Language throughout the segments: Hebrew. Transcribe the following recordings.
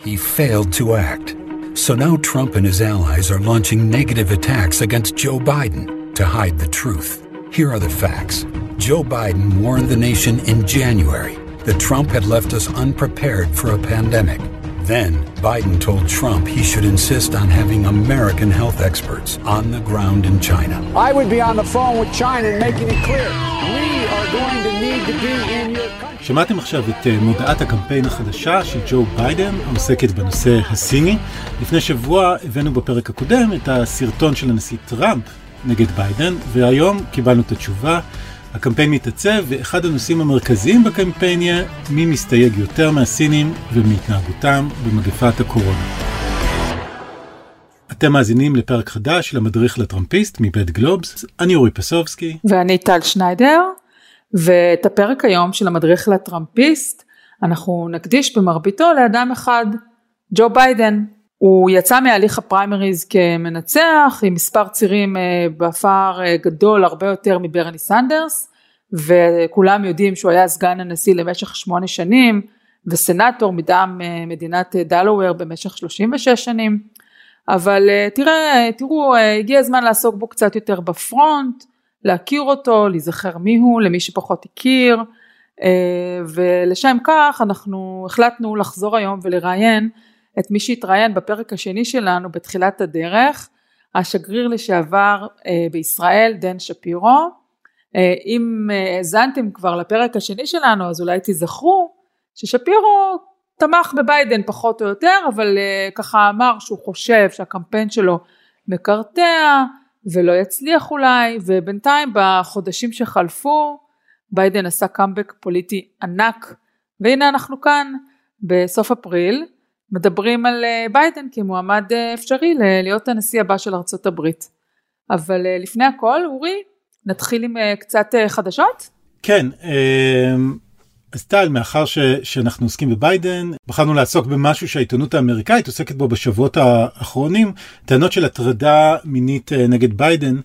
He failed to act. So now Trump and his allies are launching negative attacks against Joe Biden to hide the truth. Here are the facts. Joe Biden warned the nation in January that Trump had left us unprepared for a pandemic. Then, Biden told Trump he should insist on having American health experts on the ground in China. I would be on the phone with China and making it clear. We are going to need to be in your country. שמעתם עכשיו את מודעת הקמפיין החדשה של ג'ו ביידן, העוסקת בנושא הסיני. לפני שבוע הבאנו בפרק הקודם את הסרטון של הנשיא טראמפ נגד ביידן, והיום קיבלנו את התשובה. הקמפיין מתעצב, ואחד הנושאים המרכזיים בקמפיין יהיה מי מסתייג יותר מהסינים ומהתנהגותם במגפת הקורונה. אתם מאזינים לפרק חדש של המדריך לטראמפיסט מבית גלובס. אני אורי פסובסקי. ואני טל שניידר, ואת הפרק היום של המדריך לטראמפיסט אנחנו נקדיש במרביתו לאדם אחד, ג'ו ביידן. הוא יצא מהליך הפריימריז כמנצח, עם מספר צירים בפער גדול הרבה יותר מברני סנדרס, וכולם יודעים שהוא היה סגן הנשיא למשך 8 שנים, וסנאטור מטעם מדינת דלוור במשך 36 שנים, אבל תראו, הגיע הזמן לעסוק בו קצת יותר בפרונט, להכיר אותו, להיזכר מיהו, למי שפחות הכיר, ולשם כך אנחנו החלטנו לחזור היום ולראיין, את מי שהתראיין בפרק השני שלנו בתחילת הדרך, השגריר לשעבר בישראל, דן שפירו. אם האזנתם כבר לפרק השני שלנו, אז אולי תזכרו ששפירו תמך בביידן פחות או יותר, אבל ככה אמר שהוא חושב שהקמפיין שלו מקרטע ולא יצליח אולי, ובינתיים בחודשים שחלפו, ביידן עשה קאמבק פוליטי ענק, והנה אנחנו כאן בסוף אפריל, מדברים על ביידן כמועמד אפשרי להיות הנשיא הבא של ארצות הברית. אבל לפני הכל, אורי, נתחיל עם קצת חדשות? כן, אז טל, מאחר שאנחנו עוסקים בביידן, בחרנו לעסוק במשהו שהעיתונות האמריקאית עוסקת בו בשבועות האחרונים, טענות של הטרדה מינית נגד ביידן.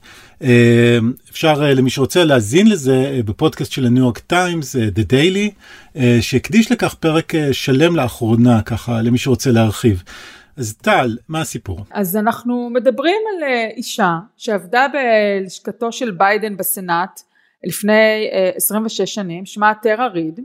אפשר למי שרוצה להזין לזה בפודקאסט של הניו יורק טיימס, The Daily, שהקדיש לכך פרק שלם לאחרונה, ככה למי שרוצה להרחיב. אז טל, מה הסיפור? אז אנחנו מדברים על אישה שעבדה בלשכתו של ביידן בסנאט לפני 26 שנים, שמה טרה ריד,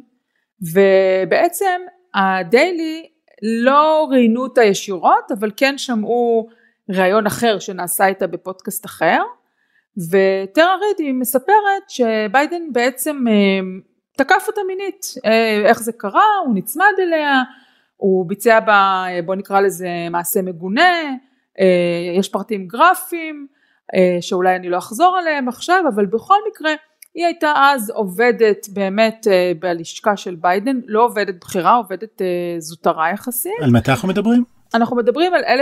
ובעצם הדיילי לא ראיינו אותה ישירות, אבל כן שמעו ראיון אחר שנעשה איתה בפודקאסט אחר, וטרה ריד היא מספרת שביידן בעצם תקף אותה מינית, איך זה קרה, הוא נצמד אליה, הוא ביצע בה, בוא נקרא לזה מעשה מגונה, יש פרטים גרפיים, שאולי אני לא אחזור עליהם עכשיו, אבל בכל מקרה, היא הייתה אז עובדת באמת בלשכה של ביידן, לא עובדת בחירה, עובדת זוטרה יחסית. על מתי אנחנו מדברים? אנחנו מדברים על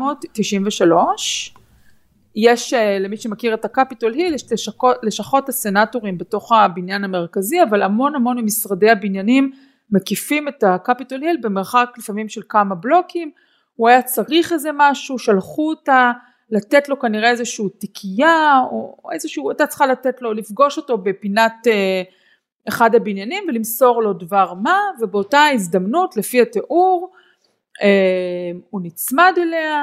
1993, יש למי שמכיר את הקפיטול היל, יש לשכות הסנאטורים בתוך הבניין המרכזי, אבל המון ממשרדי הבניינים מקיפים את הקפיטול היל במרחק לפעמים של כמה בלוקים, הוא היה צריך איזה משהו, שלחו אותה, לתת לו כנראה איזשהו תיקייה, או איזשהו, הייתה צריכה לתת לו, לפגוש אותו בפינת אחד הבניינים, ולמסור לו דבר מה, ובאותה הזדמנות, לפי התיאור, הוא נצמד אליה,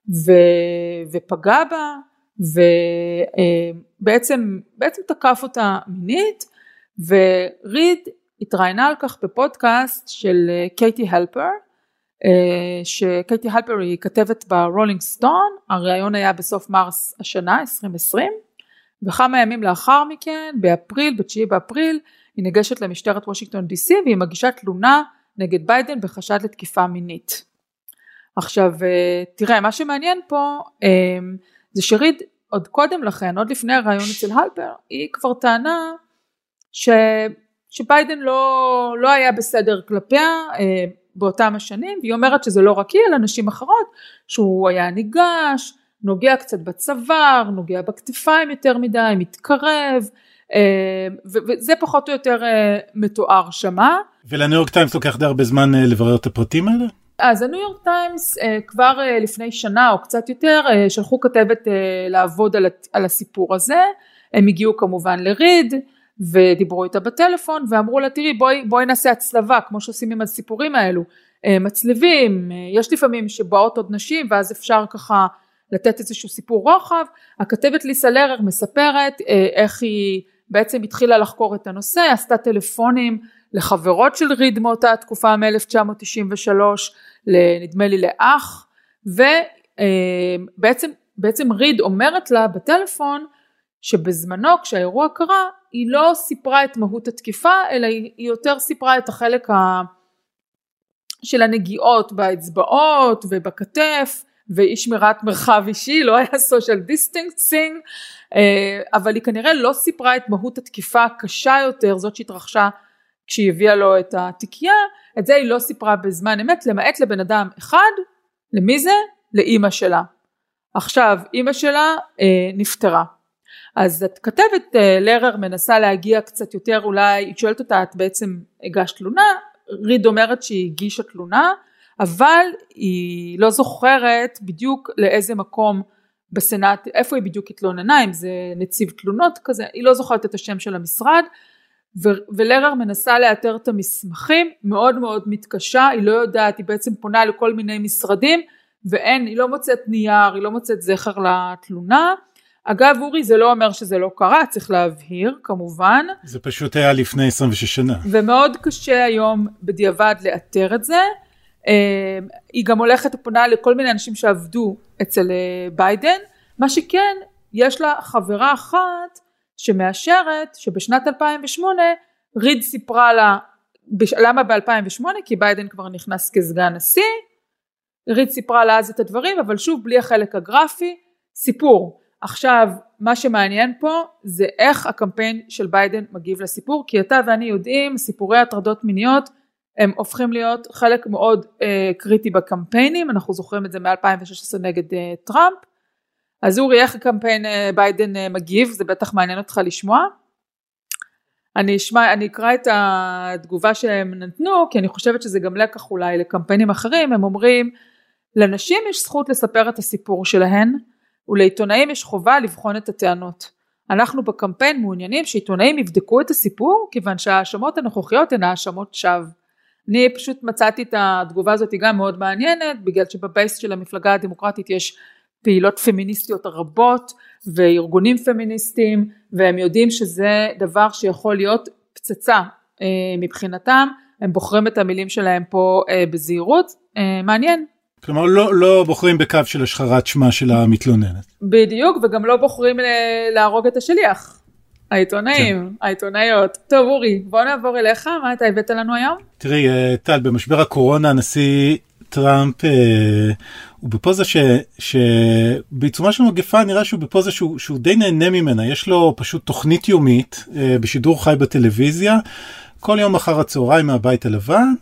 ופגע בה, ובעצם תקף אותה מינית, וריד התראיינה על כך בפודקאסט של קייטי הלפר, שקייטי הלפר היא כתבת ברולינג סטון, הראיון היה בסוף מרס השנה 2020, וכמה ימים לאחר מכן, ב9 באפריל, היא ניגשת למשטרת וושינגטון DC, והיא מגישה תלונה נגד ביידן בחשד לתקיפה מינית. עכשיו תראה, מה שמעניין פה, זה שריד עוד קודם לכן, עוד לפני הראיון אצל הלפר, היא כבר טענה שביידן לא היה בסדר כלפיה באותם השנים, והיא אומרת שזה לא רק היא, אלא נשים אחרות, שהוא היה ניגש, נוגע קצת בצוואר, נוגע בכתפיים יותר מדי, מתקרב, וזה פחות או יותר מתואר שמה. ולניו יורק טיימס לוקח די הרבה זמן לברר את הפרטים האלה? אז הניו יורק טיימס כבר לפני שנה או קצת יותר, שלחו כתבת לעבוד על הסיפור הזה, הם הגיעו כמובן לריד, ודיברו איתה בטלפון, ואמרו לה, תראי, בואי נעשה הצלבה, כמו שעושים עם הסיפורים האלו, מצלבים, יש לפעמים שבאות עוד נשים ואז אפשר ככה לתת איזשהו סיפור רוחב. הכתבת ליסה לרר מספרת איך היא בעצם התחילה לחקור את הנושא, עשתה טלפונים לחברות של ריד מאותה התקופה מ-1993, נדמה לי לאח, ובעצם ריד אומרת לה בטלפון שבזמנו כשהאירוע קרה היא לא סיפרה את מהות התקיפה אלא היא יותר סיפרה את החלק של הנגיעות באצבעות ובכתף ואי שמירת מרחב אישי, לא היה social distancing, אבל היא כנראה לא סיפרה את מהות התקיפה הקשה יותר, זאת שהתרחשה כשהיא הביאה לו את התיקייה, את זה היא לא סיפרה בזמן אמת, למעט לבן אדם אחד, למי זה? לאמא שלה. עכשיו, אמא שלה נפטרה. אז את כתבת לרר מנסה להגיע קצת יותר, אולי היא שואלת אותה, את בעצם הגשת תלונה, ריד אומרת שהיא הגישה תלונה, אבל היא לא זוכרת בדיוק לאיזה מקום בסנאט, איפה היא בדיוק התלוננה, אם זה נציב תלונות כזה, היא לא זוכרת את השם של המשרד, ולרר מנסה לאתר את המסמכים, מאוד מאוד מתקשה, היא לא יודעת, היא בעצם פונה לכל מיני משרדים, ואין, היא לא מוצאת נייר, היא לא מוצאת זכר לתלונה. אגב אורי, זה לא אומר שזה לא קרה, צריך להבהיר כמובן. זה פשוט היה לפני 26 שנה. ומאוד קשה היום בדיעבד לאתר את זה. היא גם הולכת ופונה לכל מיני אנשים שעבדו אצל ביידן, מה שכן, יש לה חברה אחת שמאשרת שבשנת 2008 ריד סיפרה לה, למה ב-2008? כי ביידן כבר נכנס כסגן נשיא, ריד סיפרה לה אז את הדברים, אבל שוב בלי החלק הגרפי, סיפור. עכשיו, מה שמעניין פה זה איך הקמפיין של ביידן מגיב לסיפור, כי אתה ואני יודעים, סיפורי הטרדות מיניות, הם הופכים להיות חלק מאוד קריטי בקמפיינים, אנחנו זוכרים את זה מ-2016 נגד טראמפ. אז אורי, איך הקמפיין ביידן מגיב? זה בטח מעניין אותך לשמוע. אני אקרא את התגובה שהם נתנו, כי אני חושבת שזה גם לקח אולי לקמפיינים אחרים. הם אומרים, לנשים יש זכות לספר את הסיפור שלהן, ולעיתונאים יש חובה לבחון את הטענות. אנחנו בקמפיין מעוניינים שעיתונאים יבדקו את הסיפור, כיוון שההאשמות הנוכחיות הן האשמות שווא. אני פשוט מצאתי את התגובה הזאת גם מאוד מעניינת, בגלל שבבייס של המפלגה הדמוקרטית יש פעילות פמיניסטיות רבות, וארגונים פמיניסטיים, והם יודעים שזה דבר שיכול להיות פצצה מבחינתם, הם בוחרים את המילים שלהם פה בזהירות, מעניין. כלומר לא בוחרים בקו של השחרת שמה של המתלוננת. בדיוק, וגם לא בוחרים להרוג את השליח. העיתונאים, העיתונאיות. טוב אורי, בוא נעבור אליך, מה אתה הבאת לנו היום? תראי, טל, במשבר הקורונה הנשיא טראמפ הוא בפוזה שבעיצומה של מגפה נראה שהוא בפוזה שהוא די נהנה ממנה, יש לו פשוט תוכנית יומית בשידור חי בטלוויזיה, כל יום אחר הצהריים מהבית הלבן,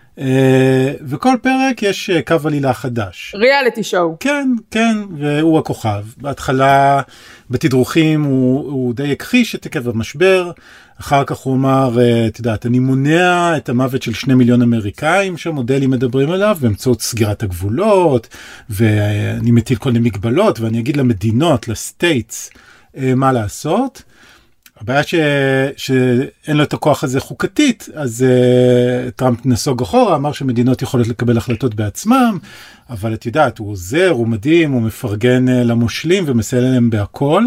וכל פרק יש קו עלילה חדש. ריאליטי שואו. כן, כן, והוא הכוכב. בהתחלה בתדרוכים הוא די הכחיש את עקב המשבר, אחר כך הוא אמר, את יודעת, אני מונע את המוות של 2 מיליון אמריקאים שהמודלים מדברים עליו, באמצעות סגירת הגבולות, ואני מטיל כל מיני מגבלות, ואני אגיד למדינות, לסטייטס, מה לעשות. הבעיה שאין לו את הכוח הזה חוקתית, אז טראמפ נסוג אחורה, אמר שמדינות יכולות לקבל החלטות בעצמם, אבל את יודעת, הוא עוזר, הוא מדהים, הוא מפרגן למושלים ומסייע להם בהכל,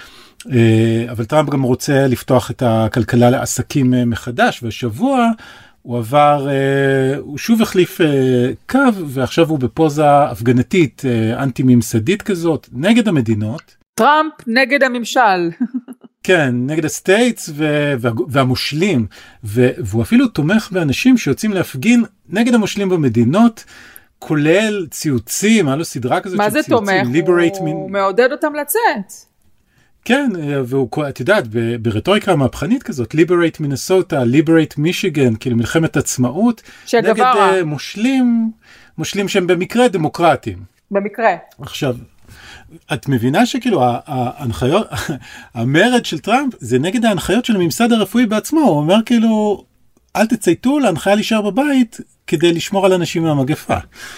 אבל טראמפ גם רוצה לפתוח את הכלכלה לעסקים מחדש, והשבוע הוא עבר, הוא שוב החליף קו, ועכשיו הוא בפוזה הפגנתית, אנטי-ממסדית כזאת, נגד המדינות. טראמפ נגד הממשל. כן, נגד הסטייטס והמושלים, והוא אפילו תומך באנשים שיוצאים להפגין נגד המושלים במדינות, כולל ציוצים, היה לו סדרה כזאת של ציוצים. מה זה תומך? הוא מעודד אותם לצאת. כן, והוא, את יודעת, ברטוריקה מהפכנית כזאת, Liberate Minnesota, Liberate Michigan, כאילו מלחמת עצמאות, נגד מושלים שהם במקרה דמוקרטיים. במקרה. עכשיו, את מבינה שכאילו ההנחיות, המרד של טראמפ זה נגד ההנחיות של הממסד הרפואי בעצמו, הוא אומר כאילו, אל תצייתו להנחיה להישאר בבית כדי לשמור על אנשים מהמגפה.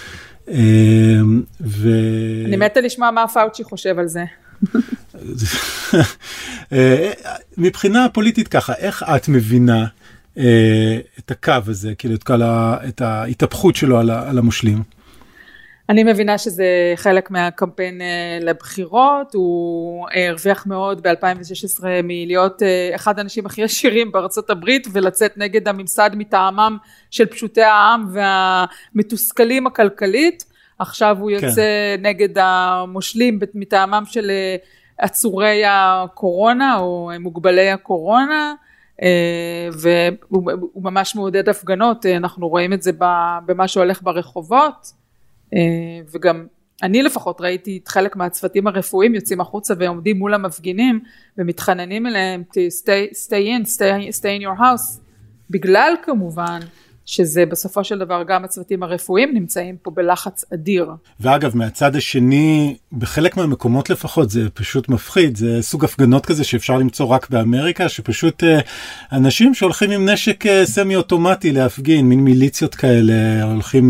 אני מתה לשמוע מה פאוצ'י חושב על זה. מבחינה פוליטית ככה, איך את מבינה את הקו הזה, כאילו את ההתהפכות שלו על המושלים? אני מבינה שזה חלק מהקמפיין לבחירות, הוא הרוויח מאוד ב-2016 מלהיות אחד האנשים הכי עשירים בארצות הברית, ולצאת נגד הממסד מטעמם של פשוטי העם והמתוסכלים הכלכלית, עכשיו הוא יוצא נגד המושלים מטעמם של עצורי הקורונה או מוגבלי הקורונה, והוא ממש מעודד הפגנות, אנחנו רואים את זה במה שהולך ברחובות, וגם אני לפחות ראיתי את חלק מהצוותים הרפואיים יוצאים החוצה ועומדים מול המפגינים ומתחננים אליהם stay in your house, בגלל כמובן שזה בסופו של דבר גם הצוותים הרפואיים נמצאים פה בלחץ אדיר. ואגב, מהצד השני, בחלק מהמקומות לפחות, זה פשוט מפחיד, זה סוג הפגנות כזה שאפשר למצוא רק באמריקה, שפשוט אנשים שהולכים עם נשק סמי-אוטומטי להפגין, מין מיליציות כאלה, הולכים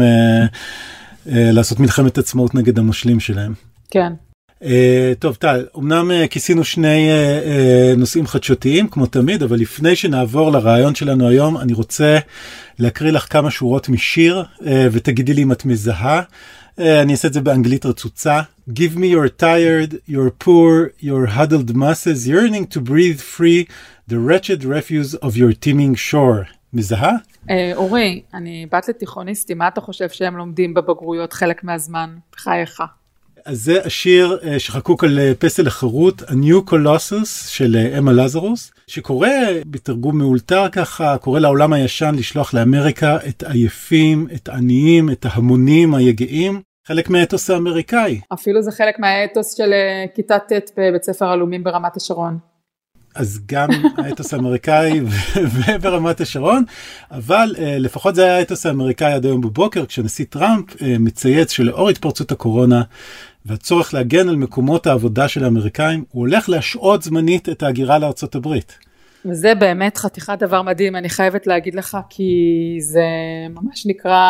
לעשות מלחמת עצמאות נגד המושלים שלהם. כן. טוב, טל, אמנם כיסינו שני נושאים חדשותיים, כמו תמיד, אבל לפני שנעבור לרעיון שלנו היום, אני רוצה להקריא לך כמה שורות משיר, ותגידי לי אם את מזהה. אני אעשה את זה באנגלית רצוצה. Give me your tired, your poor, your huddled masses, yearning to breathe free, the wretched refuse of your teeming shore. מזהה? אורי, אני בת לתיכוניסטים, מה אתה חושב שהם לומדים בבגרויות חלק מהזמן? בחייך. אז זה השיר שחקוק על פסל החירות, A New Colossus של אמה לזרוס, שקורא בתרגום מאולתר ככה, קורא לעולם הישן לשלוח לאמריקה את עייפים, את עניים, את ההמונים היגעים, חלק מהאתוס האמריקאי. אפילו זה חלק מהאתוס של כיתה ט' בבית ספר הלאומי ברמת השרון. אז גם האתוס האמריקאי וברמת השרון, אבל לפחות זה היה האתוס האמריקאי עד היום בבוקר, כשנשיא טראמפ מצייץ שלאור התפרצות הקורונה, והצורך להגן על מקומות העבודה של האמריקאים, הוא הולך להשעות זמנית את ההגירה לארצות הברית. וזה באמת חתיכת דבר מדהים, אני חייבת להגיד לך, כי זה ממש נקרא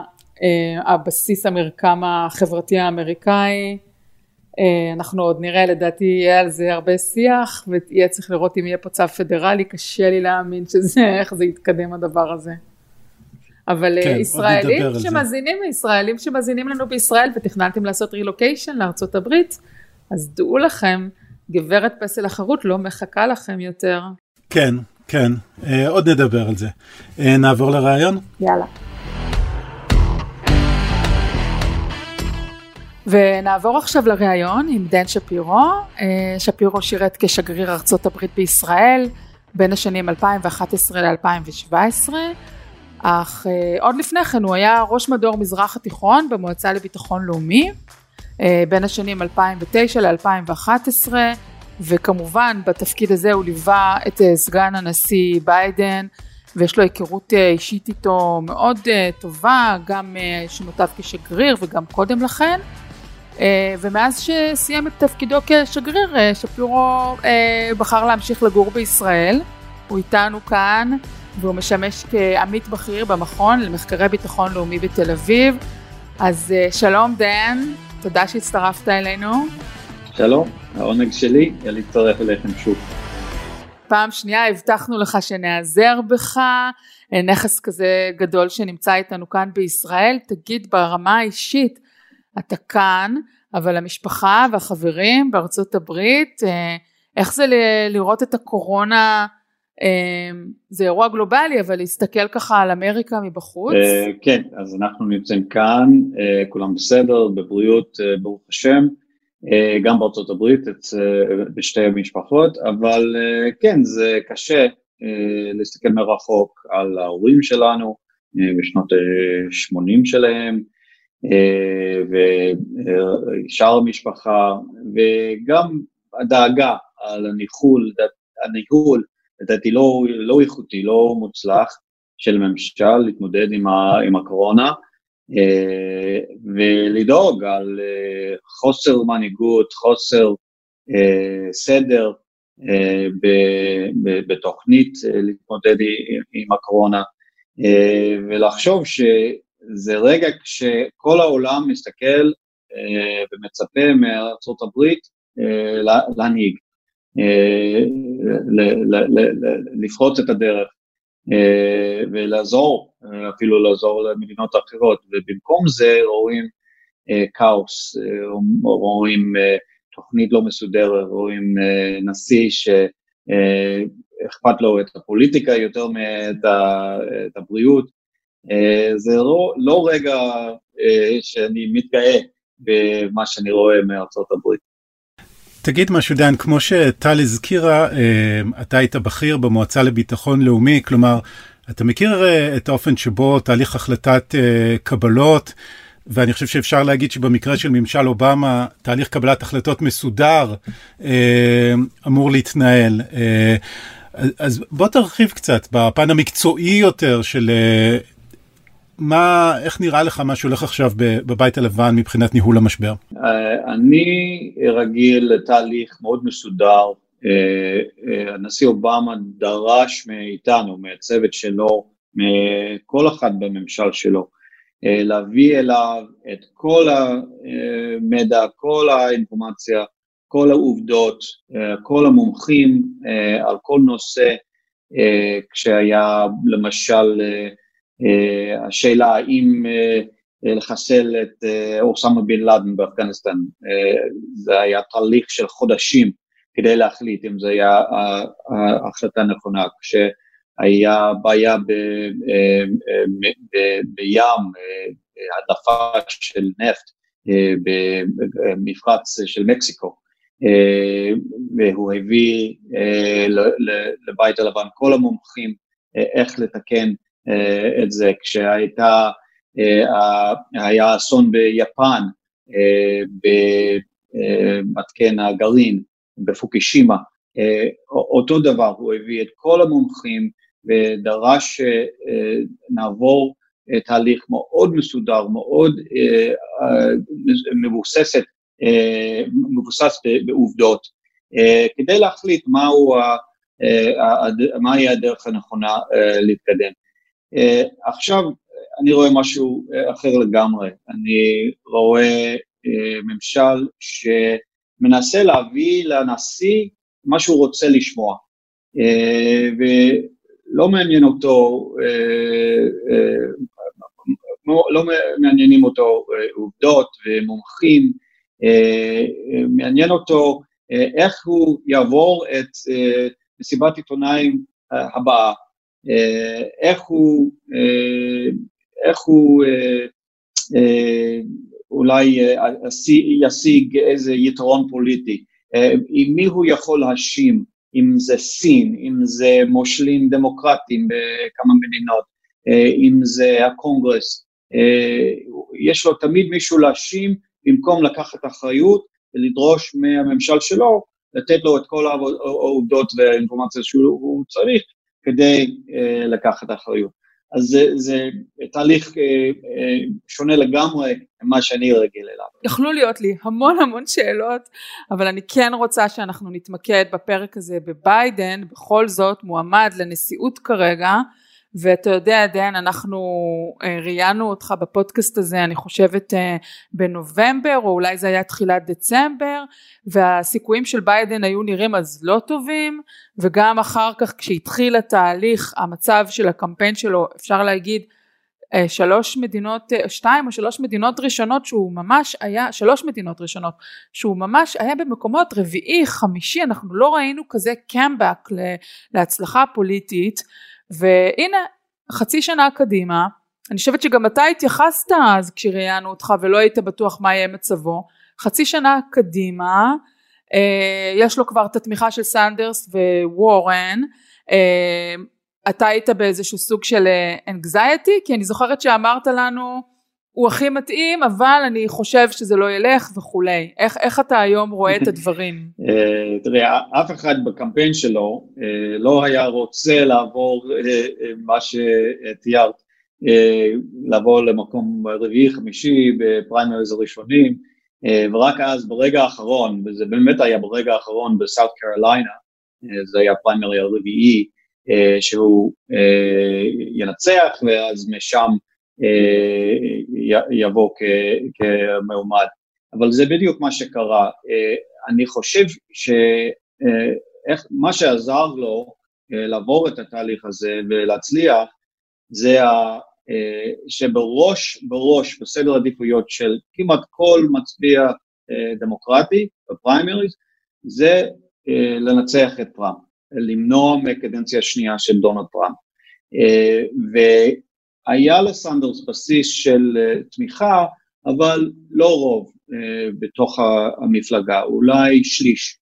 הבסיס המרקם החברתי האמריקאי, אנחנו עוד נראה, לדעתי יהיה על זה הרבה שיח, ויהיה צריך לראות אם יהיה פה צו פדרלי, קשה לי להאמין איך זה יתקדם הדבר הזה. אבל כן, ישראלים שמזינים לנו בישראל, ותכננתם לעשות רילוקיישן לארצות הברית, אז דעו לכם, גברת פסל החירות לא מחכה לכם יותר. כן, כן, עוד נדבר על זה. נעבור לרעיון? יאללה. ונעבור עכשיו לראיון עם דן שפירו. שפירו שירת כשגריר ארצות הברית בישראל בין השנים 2011 ל-2017, אך עוד לפני כן הוא היה ראש מדור מזרח התיכון במועצה לביטחון לאומי בין השנים 2009 ל-2011, וכמובן בתפקיד הזה הוא ליווה את סגן הנשיא ביידן, ויש לו היכרות אישית איתו מאוד טובה, גם שנותיו כשגריר וגם קודם לכן. ומאז שסיים את תפקידו כשגריר, שפירו בחר להמשיך לגור בישראל. הוא איתנו כאן, והוא משמש כעמית בכיר במכון למחקרי ביטחון לאומי בתל אביב. אז שלום דן, תודה שהצטרפת אלינו. שלום, העונג שלי להצטרף אליכם שוב. פעם שנייה הבטחנו לך שנעזר בך, נכס כזה גדול שנמצא איתנו כאן בישראל. תגיד ברמה האישית, אתה כאן, אבל המשפחה והחברים בארצות הברית, איך זה לראות את הקורונה? זה אירוע גלובלי, אבל להסתכל ככה על אמריקה מבחוץ? כן, אז אנחנו נמצאים כאן, כולם בסדר, בבריאות, ברוך השם, גם בארצות הברית, בשתי המשפחות, אבל כן, זה קשה להסתכל מרחוק על ההורים שלנו, בשנות ה-80 שלהם, ושאר המשפחה, וגם הדאגה על הניהול, לדעתי לא איכותי, לא מוצלח של ממשל להתמודד עם הקורונה, ולדאוג על חוסר מנהיגות, חוסר סדר בתוכנית להתמודד עם הקורונה, ולחשוב שזה רגע כשכל העולם מסתכל ומצפה מארצות הברית להנהיג, לפרוץ את הדרך, ולעזור, אפילו לעזור למדינות אחרות, ובמקום זה רואים כאוס, רואים תוכנית לא מסודרת, רואים נשיא שאכפת לו את הפוליטיקה יותר מאת הבריאות. זה לא רגע שאני מתגאה במה שאני רואה מארצות הברית. תגיד משהו דן, כמו שטל הזכירה, אתה היית בכיר במועצה לביטחון לאומי, כלומר, אתה מכיר את האופן שבו תהליך החלטת קבלות, ואני חושב שאפשר להגיד שבמקרה של ממשל אובמה, תהליך קבלת החלטות מסודר אמור להתנהל. אז בוא תרחיב קצת בפן המקצועי יותר של איך נראה לך מה שהולך עכשיו בבית הלבן מבחינת ניהול המשבר? אני רגיל לתהליך מאוד מסודר. הנשיא אובמה דרש מאיתנו, מהצוות שלו, מכל אחד בממשל שלו, להביא אליו את כל המידע, כל האינפורמציה, כל העובדות, כל המומחים על כל נושא, כשהיה למשל השאלה האם לחסל את אוסמה בן לאדן באפגניסטן, זה היה תהליך של חודשים כדי להחליט אם זה היה החלטה נכונה, כשהיה בעיה בים, הדלפה של נפט במפרץ של מקסיקו, והוא הביא לבית הלבן כל המומחים איך לתקן את זה, היה אסון ביפן, במתקן הגרעין, בפוקישימה, אותו דבר, הוא הביא את כל המומחים, ודרש נעבור תהליך מאוד מסודר, מאוד מבוסס בעובדות, כדי להחליט מהי הדרך הנכונה להתקדם. עכשיו אני רואה משהו אחר לגמרי, אני רואה ממשל שמנסה להביא לנשיא מה שהוא רוצה לשמוע, ולא מעניין אותו, לא מעניינים אותו עובדות ומומחים, מעניין אותו איך הוא יעבור את מסיבת עיתונאים הבאה, איך הוא אולי ישיג איזה יתרון פוליטי, עם מי הוא יכול להאשים, אם זה סין, אם זה מושלים דמוקרטיים בכמה מדינות, אם זה הקונגרס, יש לו תמיד מישהו להאשים, במקום לקחת אחריות ולדרוש מהממשל שלו, לתת לו את כל העובדות והאינפורמציה שהוא צריך, כדי לקחת אחריות. אז זה תהליך שונה לגמרי ממה שאני רגיל אליו. יכלו להיות לי המון שאלות, אבל אני כן רוצה שאנחנו נתמקד בפרק הזה בביידן, בכל זאת מועמד לנשיאות כרגע, ואתה יודע דן, אנחנו ראיינו אותך בפודקאסט הזה, אני חושבת בנובמבר, או אולי זה היה תחילת דצמבר, והסיכויים של ביידן היו נראים אז לא טובים, וגם אחר כך כשהתחיל התהליך, המצב של הקמפיין שלו, אפשר להגיד, 2 או 3 מדינות ראשונות, שהוא ממש היה, 3 מדינות ראשונות, שהוא ממש היה במקומות רביעי, חמישי, אנחנו לא ראינו כזה קאמבק להצלחה פוליטית, והנה חצי שנה קדימה, אני חושבת שגם אתה התייחסת אז כשראיינו אותך ולא היית בטוח מה יהיה מצבו, חצי שנה קדימה, יש לו כבר את התמיכה של סנדרס ווורן, אתה היית באיזשהו סוג של anxiety, כי אני זוכרת שאמרת לנו, הוא הכי מתאים, אבל אני חושב שזה לא ילך וכולי. איך אתה היום רואה את הדברים? תראה, אף אחד בקמפיין שלו לא היה רוצה לעבור מה שתיארת, לעבור למקום רביעי, חמישי, בפריימריז הראשונים, ורק אז ברגע האחרון, וזה באמת היה ברגע האחרון בסאות' קרוליינה, זה היה פריימרי הרביעי, שהוא ינצח, ואז משם יבוא כמועמד. אבל זה בדיוק מה שקרה. אני חושב שמה שעזר לו לעבור את התהליך הזה ולהצליח, זה שבראש בסדר עדיפויות של כמעט כל מצביע דמוקרטי בפריימריז, זה לנצח את טראמפ, למנוע מקדנציה שנייה של דונלד טראמפ. והיה לסנדרס בסיס של תמיכה, אבל לא רוב בתוך המפלגה, אולי שליש.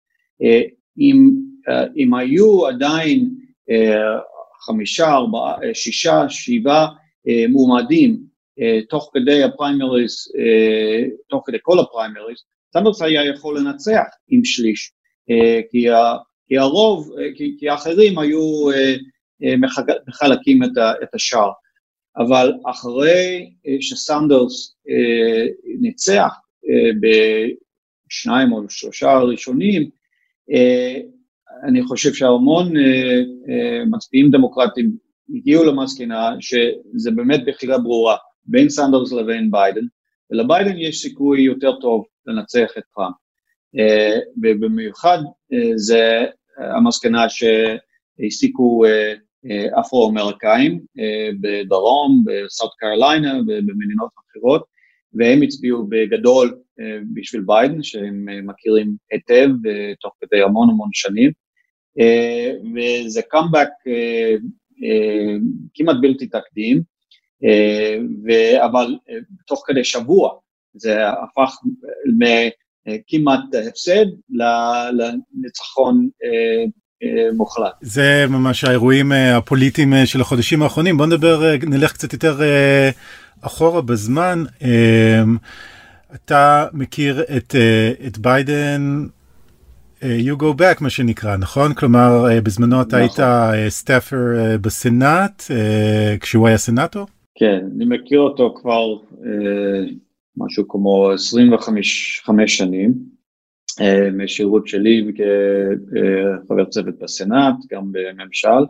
אם היו עדיין 5, 4, 6, 7 מועמדים תוך כדי הפריימריז, תוך כדי כל הפריימריז, סנדרס היה יכול לנצח עם שליש, כי הרוב, כי האחרים היו מחלקים את השאר. אבל אחרי שסנדרס ניצח בשניים או 3 הראשונים, אני חושב שהמון מצביעים דמוקרטיים הגיעו למסקנה שזה באמת בחירה ברורה בין סנדרס לבין ביידן, ולביידן יש סיכוי יותר טוב לנצח את טראמפ. ובמיוחד זה המסקנה שהסיקו אפרו-אמריקאים בדרום, בסאוט קרוליינה ובמדינות אחרות, והם הצביעו בגדול בשביל ביידן, שהם מכירים היטב תוך כדי המון שנים, וזה קאמבק כמעט בלתי תקדים, אבל תוך כדי שבוע זה הפך כמעט הפסד לניצחון מוחלט. זה ממש האירועים הפוליטיים של החודשים האחרונים. בוא נלך קצת יותר אחורה בזמן. אתה מכיר את ביידן, you go back מה שנקרא, נכון? כלומר, בזמנו אתה היית סטאפר בסנאט, כשהוא היה סנאטור? כן, אני מכיר אותו כבר משהו כמו 25 שנים, משירות שלי כחבר צוות בסנאט, גם בממשל.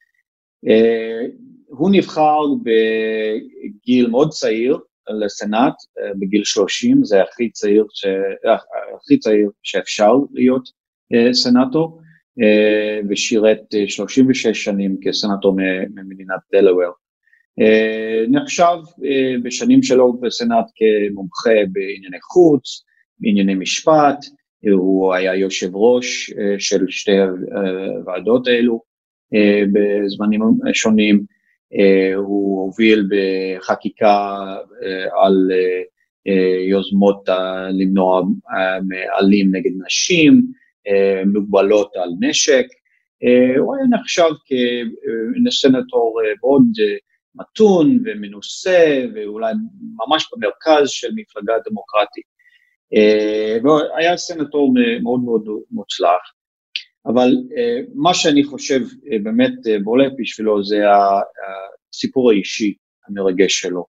הוא נבחר בגיל מאוד צעיר לסנאט, בגיל 30, זה הכי צעיר שאפשר להיות סנאטור, ושירת 36 שנים כסנאטור ממדינת דלוור. נחשב בשנים שלו בסנאט כמומחה בענייני חוץ, בענייני משפט, הוא היה יושב ראש של שתי הוועדות האלו בזמנים שונים, הוא הוביל בחקיקה על יוזמות למנוע מעלים נגד נשים, מגבלות על נשק, הוא היה נחשב כסנאטור מאוד מתון ומנוסה, ואולי ממש במרכז של מפלגה דמוקרטית. והיה סנאטור מאוד מאוד מוצלח, אבל מה שאני חושב באמת בולט בשבילו זה הסיפור האישי המרגש שלו.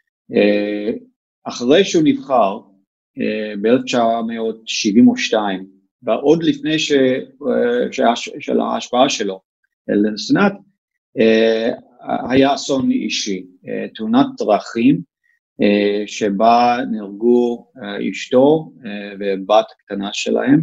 אחרי שהוא נבחר ב-1972, ועוד לפני של ההשפעה שלו לסנאט, היה אסון אישי, תאונת דרכים, שבה נהרגו אשתו ובת הקטנה שלהם,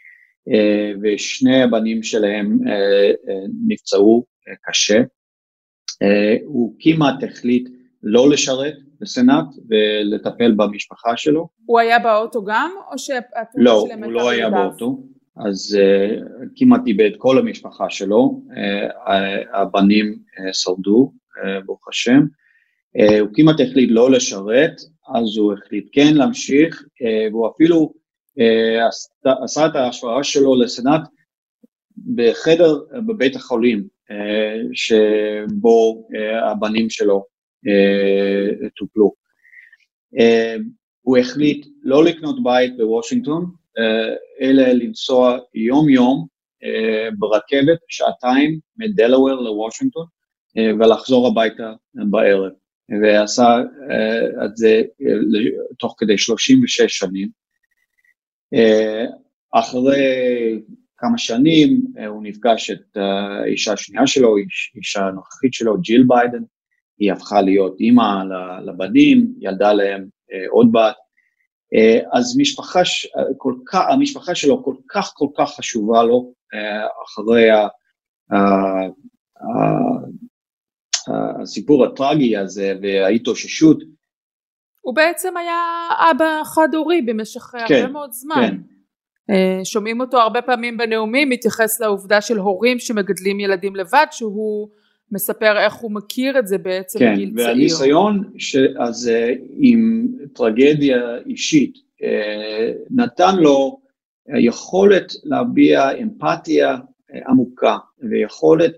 ושני הבנים שלהם נפצעו קשה. הוא כמעט החליט לא לשרת בסנאט ולטפל במשפחה שלו. הוא היה באוטו גם? או לא, הוא לא היה באוטו, אז כמעט איבד כל המשפחה שלו, הבנים שרדו, ברוך השם. הוא כמעט החליט לא לשרת, אז הוא החליט כן להמשיך, והוא אפילו עשה את ההשוואה שלו לסנאט בחדר בבית החולים, שבו הבנים שלו טופלו. הוא החליט לא לקנות בית בוושינגטון, אלא לנסוע יום ברכבת 2 מדלוור לוושינגטון, ולחזור הביתה בערב. ועשה את זה תוך כדי 36 שנים. אחרי כמה שנים הוא נפגש את האישה השנייה שלו, אישה הנוכחית שלו, ג'יל ביידן, היא הפכה להיות אימא לבנים, ילדה להם עוד בת, אז המשפחה שלו כל כך חשובה לו, אחרי הסיפור הטרגי הזה וההתאוששות. הוא בעצם היה אבא חד-הורי במשך הרבה מאוד זמן. שומעים אותו הרבה פעמים בנאומים, מתייחס לעובדה של הורים שמגדלים ילדים לבד, שהוא מספר איך הוא מכיר את זה בעצם בגיל צעיר. והניסיון הזה עם טרגדיה אישית, נתן לו יכולת להביע אמפתיה עמוקה, ויכולת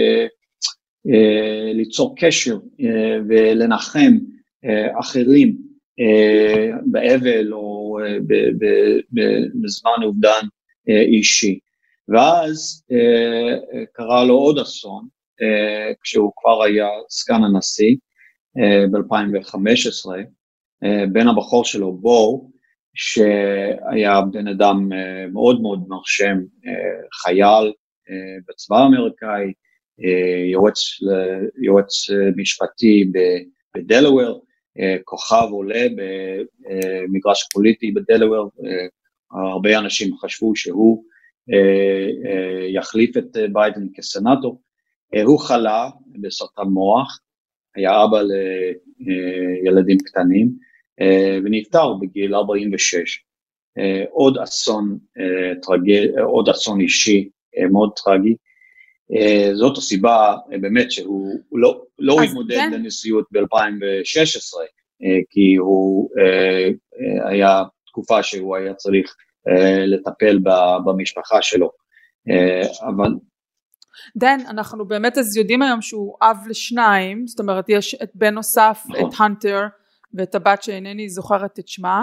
ליצור קשר ולנחם אחרים באבל או בזמן אובדן אישי. ואז קרה לו עוד אסון, כשהוא כבר היה סגן הנשיא ב-2015, בן הבכור שלו בו, שהיה בן אדם מאוד מאוד מרשים, חייל בצבא האמריקאי, יועץ משפטי בדלוור, כוכב עולה במגרש פוליטי בדלוור, הרבה אנשים חשבו שהוא יחליף את ביידן כסנאטור, הוא חלה בסרטן מוח, היה אבא לילדים קטנים, ונפטר בגיל 46, עוד אסון אישי מאוד טרגי, זאת הסיבה באמת שהוא לא התמודד לנשיאות ב-2016, כי הוא היה תקופה שהוא היה צריך לטפל במשפחה שלו, אבל... דן, אנחנו באמת אז יודעים היום שהוא אב לשניים, זאת אומרת יש את בן נוסף, את הנטר, ואת הבת שאינני זוכרת את שמה,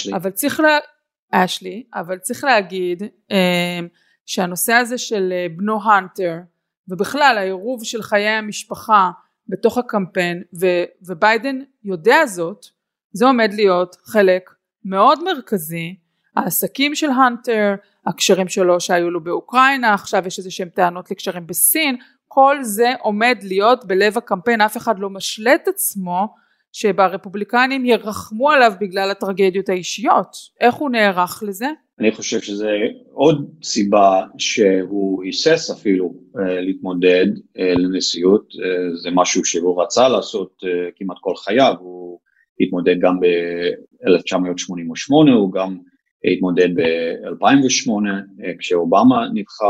אבל צריך להגיד שהנושא הזה של בנו הנטר, ובכלל העירוב של חיי המשפחה בתוך הקמפיין, וביידן יודע זאת, זה עומד להיות חלק מאוד מרכזי, העסקים של הנטר, הקשרים שלו שהיו לו באוקראינה, עכשיו יש איזה שהם טענות לקשרים בסין, כל זה עומד להיות בלב הקמפיין, אף אחד לא משלט עצמו, שברפובליקנים ירחמו עליו בגלל הטרגדיות האישיות. איך הוא נערך לזה? אני חושב שזה עוד סיבה שהוא היסס אפילו להתמודד לנשיאות, זה משהו שהוא רצה לעשות כמעט כל חייו, הוא התמודד גם ב-1988, הוא גם התמודד ב-2008 כשאובמה נבחר,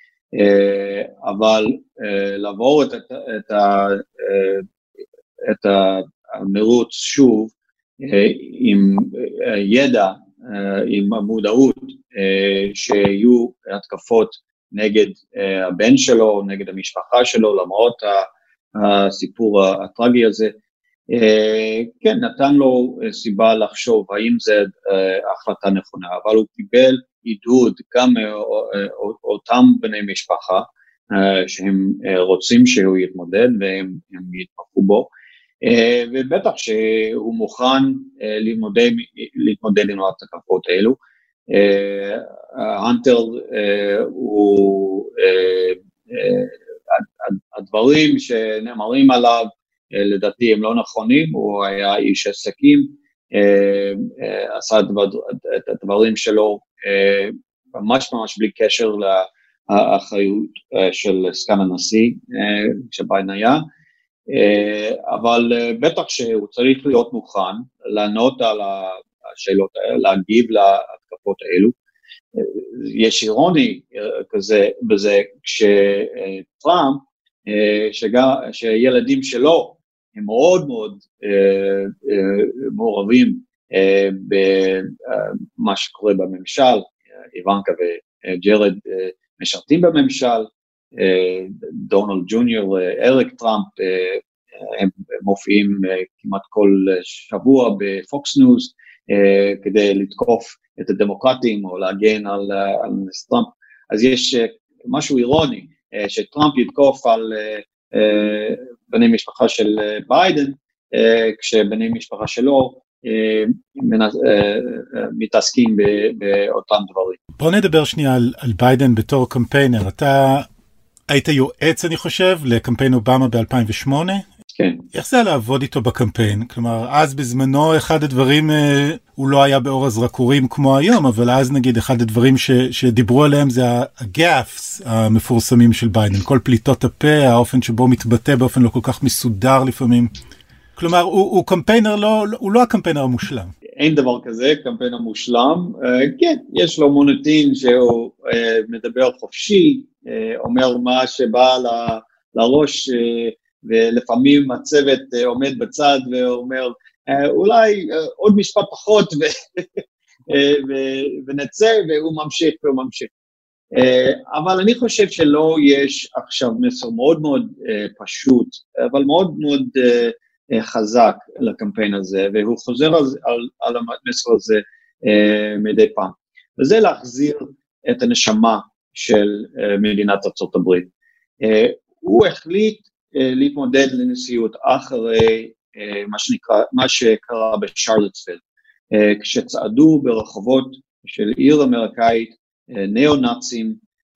אבל לעבור את המרוץ שוב עם ידע, עם המודעות שיהיו התקפות נגד הבן שלו, נגד המשפחה שלו, למרות הסיפור הטרגי הזה, כן, נתן לו סיבה לחשוב האם זה החלטה נכונה, אבל הוא קיבל עידוד גם אותם בני משפחה שהם רוצים שהוא יתמודד והם יתמכו בו, ובטח שהוא מוכן להתמודד עם התקפות האלו. הנטר הוא הדברים שנאמרים עליו לדעתי הם לא נכונים, הוא היה איש עסקים, עשה את הדברים שלו ממש בלי קשר לאחריות של סגן הנשיא שביידן היה, אבל בטח שהוא צריך להיות מוכן לענות על השאלות האלה, להגיב להתקפות האלו. יש אירוני כזה בזה כשטראמפ, שילדים שלו הם מאוד מאוד מעורבים במה שקורה בממשל, איוונקה וג'רד משרתים בממשל, דונלד ג'וניור, אריק טראמפ, הם מופיעים כמעט כל שבוע בפוקס ניוז, כדי לתקוף את הדמוקרטים או להגן על טראמפ. אז יש משהו אירוני, שטראמפ יתקוף על בני משפחה של ביידן, כשבני משפחה שלו מתעסקים באותם דברים. בוא נדבר שנייה על ביידן בתור קמפיינר. אתה היית יועץ, אני חושב, לקמפיין אובמה ב-2008? כן. איך זה היה לעבוד איתו בקמפיין? כלומר, אז בזמנו אחד הדברים, הוא לא היה באור הזרקורים כמו היום, אבל אז נגיד אחד הדברים שדיברו עליהם זה הגאפס המפורסמים של ביידן, כל פליטות הפה, האופן שבו מתבטא באופן לא כל כך מסודר לפעמים. כלומר, הוא קמפיינר, הוא לא הקמפיינר המושלם. אין דבר כזה, קמפיינר מושלם. כן, יש לו מוניטין שהוא מדבר חופשי, אומר מה שבא לראש, ולפעמים הצוות עומד בצד ואומר, אולי עוד משפט פחות ונצא, והוא ממשיך. אבל אני חושב שלא יש עכשיו מסר מאוד מאוד פשוט, אבל מאוד מאוד חזק לקמפיין הזה, והוא חוזר על המסר הזה מדי פעם. וזה להחזיר את הנשמה של מדינת ארצות הברית. הוא החליט להתמודד לנשיאות אחרי מה שקרה בשרלוטסוויל, כשצעדו ברחובות של עיר אמריקאית ניאו-נאצים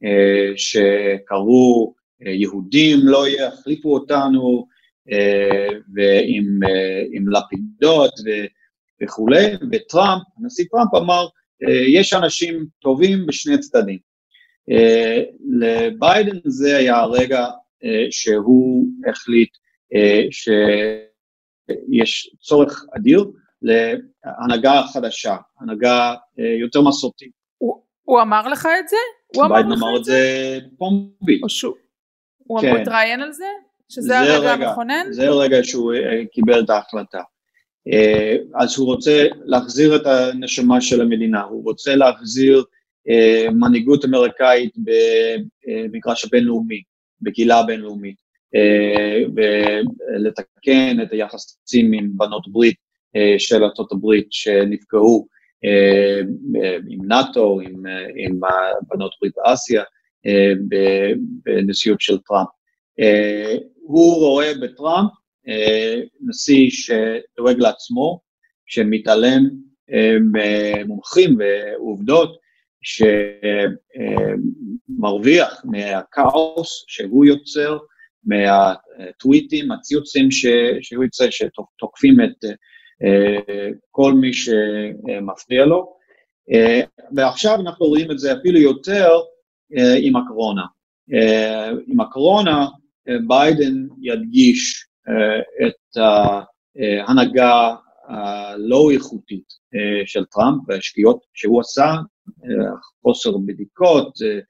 שקראו יהודים לא יחליפו אותנו, ועם לפידות וכולי, וטראמפ, הנשיא טראמפ אמר, יש אנשים טובים בשני צדדים. לביידן זה היה הרגע שהוא החליט שיש צורך אדיר להנהגה חדשה, הנהגה יותר מסורתית. הוא אמר לך את זה? ביידן אמר את זה פומבית. הוא התראיין על זה? שזה הרגע המכונן? זה הרגע שהוא קיבל את ההחלטה. אז הוא רוצה להחזיר את הנשמה של המדינה, הוא רוצה להחזיר מנהיגות אמריקאית במגרש הבינלאומי, בקהילה הבינלאומית, ולתקן את היחסים עם בנות ברית של ארצות הברית שנפגעו עם נאטו, עם בנות ברית באסיה, בנשיאות של טראמפ. הוא רואה בטראמפ נשיא שדואג לעצמו, שמתעלם ממומחים ועובדות, שמרוויח מהכאוס שהוא יוצר, מהטוויטים, הציוצים שהוא יוצא, שתוקפים את כל מי שמפריע לו, ועכשיו אנחנו רואים את זה אפילו יותר עם הקורונה. עם הקורונה, ביידן ידגיש את ההנהגה הלא איכותית של טראמפ והשגיאות שהוא עשה, חוסר בדיקות,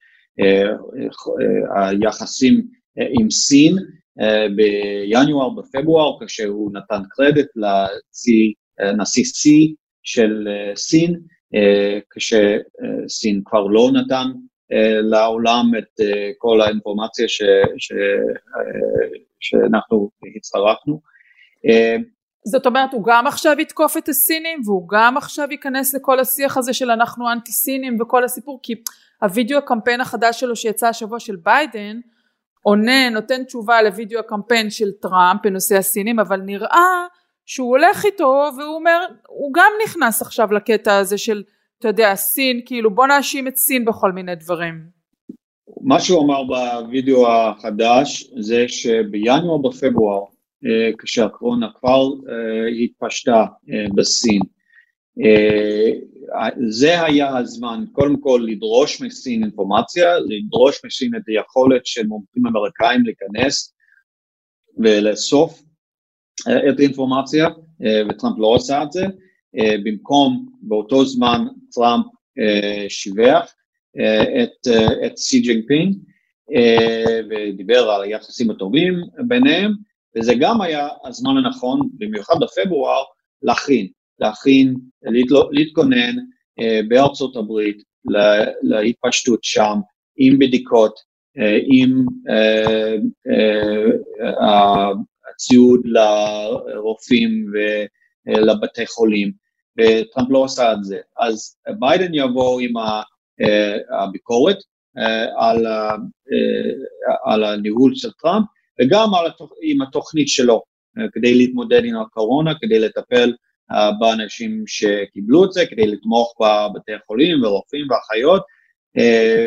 היחסים עם סין בינואר, בפברואר, כשהוא נתן קרדיט לנשיא סי של סין, כשסין כבר לא נתן לעולם את כל האינפורמציה שאנחנו הצטרפנו. זאת אומרת, הוא גם עכשיו יתקוף את הסינים, והוא גם עכשיו ייכנס לכל השיח הזה של אנחנו אנטי-סינים וכל הסיפור, כי הווידאו הקמפיין החדש שלו שיצא השבוע של ביידן, נותן תשובה לוידאו הקמפיין של טראמפ בנושא הסינים, אבל נראה שהוא הולך איתו, והוא אומר, הוא גם נכנס עכשיו לקטע הזה של, אתה יודע, סין, כאילו בוא נאשים את סין בכל מיני דברים. מה שהוא אמר בווידאו החדש, זה שבינואר בפברואר, כשהקורונה כבר התפשטה בסין, זה היה הזמן קודם כל לדרוש מסין אינפורמציה, לדרוש מסין את היכולת של מומחים אמריקאים להיכנס ולאסוף את האינפורמציה, וטראמפ לא עשה את זה, במקום באותו זמן טראמפ שיווח את סי ג'ינפינג, ודיבר על היחסים הטובים ביניהם, וזה גם היה הזמן הנכון, במיוחד בפברואר, להכין, להתכונן בארצות הברית, להתפשטות שם, עם בדיקות, עם הציוד לרופאים ולבתי חולים, וטראמפ לא עשה את זה. אז ביידן יבוא עם הביקורת על הניהול של טראמפ, וגם עם התוכנית שלו, כדי להתמודד עם הקורונה, כדי לטפל באנשים שקיבלו את זה, כדי לתמוך בבתי החולים ורופאים ואחיות,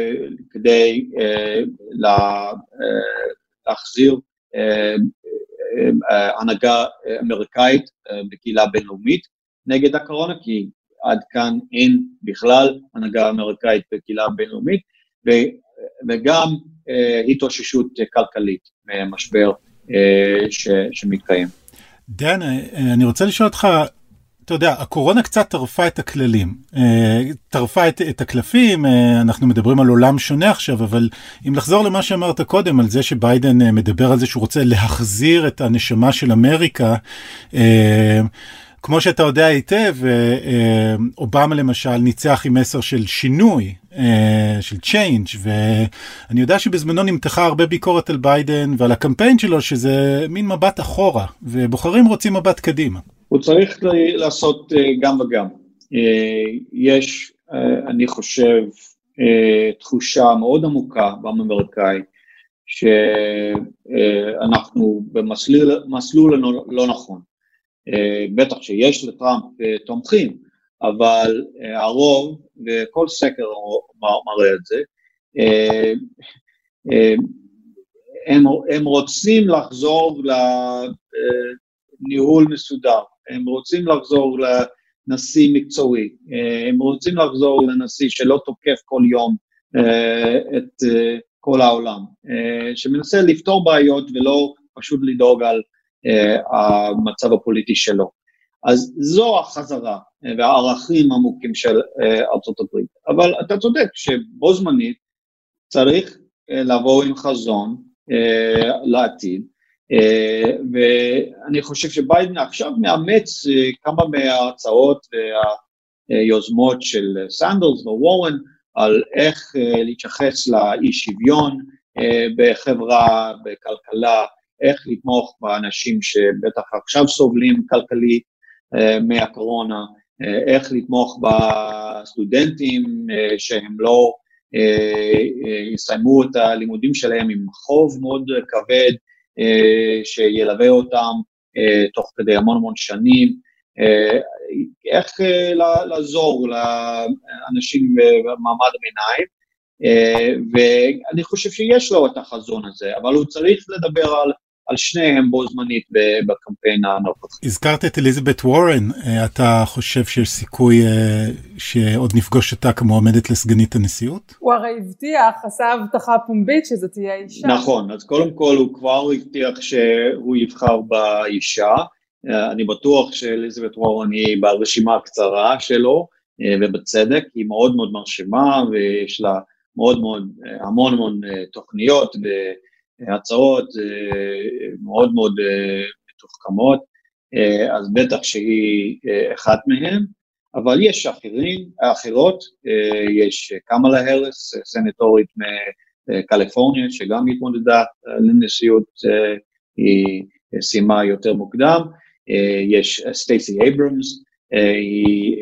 כדי להחזיר הנהגה אמריקאית בקהילה בינלאומית נגד הקורונה, כי עד כאן אין בכלל הנהגה אמריקאית בקהילה בינלאומית, וגם התאוששות כלכלית מהמשבר שמתקיים. דן, אני רוצה לשאול אותך, אתה יודע, הקורונה קצת טרפה את הכללים, טרפה את הקלפים, אנחנו מדברים על עולם שונה עכשיו, אבל אם לחזור למה שאמרת קודם, על זה שביידן מדבר על זה שהוא רוצה להחזיר את הנשמה של אמריקה, כמו שאתה יודע היטב, אובמה למשל ניצח עם מסר של שינוי, של change, ואני יודע שבזמנו נמתחה הרבה ביקורת על ביידן ועל הקמפיין שלו, שזה מין מבט אחורה, ובוחרים רוצים מבט קדימה. הוא צריך לעשות גם וגם. יש, אני חושב, תחושה מאוד עמוקה בעם האמריקאי, שאנחנו במסלול לא נכון. בטח שיש לטראמפ תומכים, אבל הרוב, וכל סקר מראה את זה, הם רוצים לחזור לניהול מסודר, הם רוצים לחזור לנשיא מקצועי, הם רוצים לחזור לנשיא שלא תוקף כל יום את כל העולם, שמנסה לפתור בעיות ולא פשוט לדאוג על המצב הפוליטי שלו. אז זו החזרה והערכים עמוקים של ארצות הברית. אבל אתה צודק שבו זמנית צריך לבוא עם חזון לעתיד, ואני חושב שביידן עכשיו מאמץ כמה מההצעות והיוזמות של סנדרס ווורן על איך להתייחס לאי שוויון בחברה, בכלכלה, איך לתמוך באנשים שבטח עכשיו סובלים כלכלית מהקורונה, איך לתמוך בסטודנטים שהם לא יסיימו את הלימודים שלהם עם חוב מאוד כבד, שילווה אותם תוך כדי המון שנים, איך לעזור לאנשים במעמד הביניים, ואני חושב שיש לו את החזון הזה, אבל הוא צריך לדבר על שניהם בו זמנית בקמפיין הנוכחי. הזכרת את אליזבת וורן, אתה חושב שיש סיכוי שעוד נפגוש אותה כמועמדת לסגנית הנשיאות? הוא הרי הבטיח, עשה הבטחה פומבית שזאת תהיה אישה. נכון, אז קודם כל הוא כבר הבטיח שהוא יבחר באישה, אני בטוח שאליזבת וורן היא ברשימה הקצרה שלו, ובצדק, היא מאוד מאוד מרשימה, ויש לה המון תוכניות והצעות מאוד מאוד מתוחכמות, אז בטח שהיא אחת מהן, אבל יש אחרות, יש קמלה האריס, סנטורית מקליפורניה, שגם התמודדה לנשיאות, היא סיימה יותר מוקדם, יש סטייסי אייברמס, היא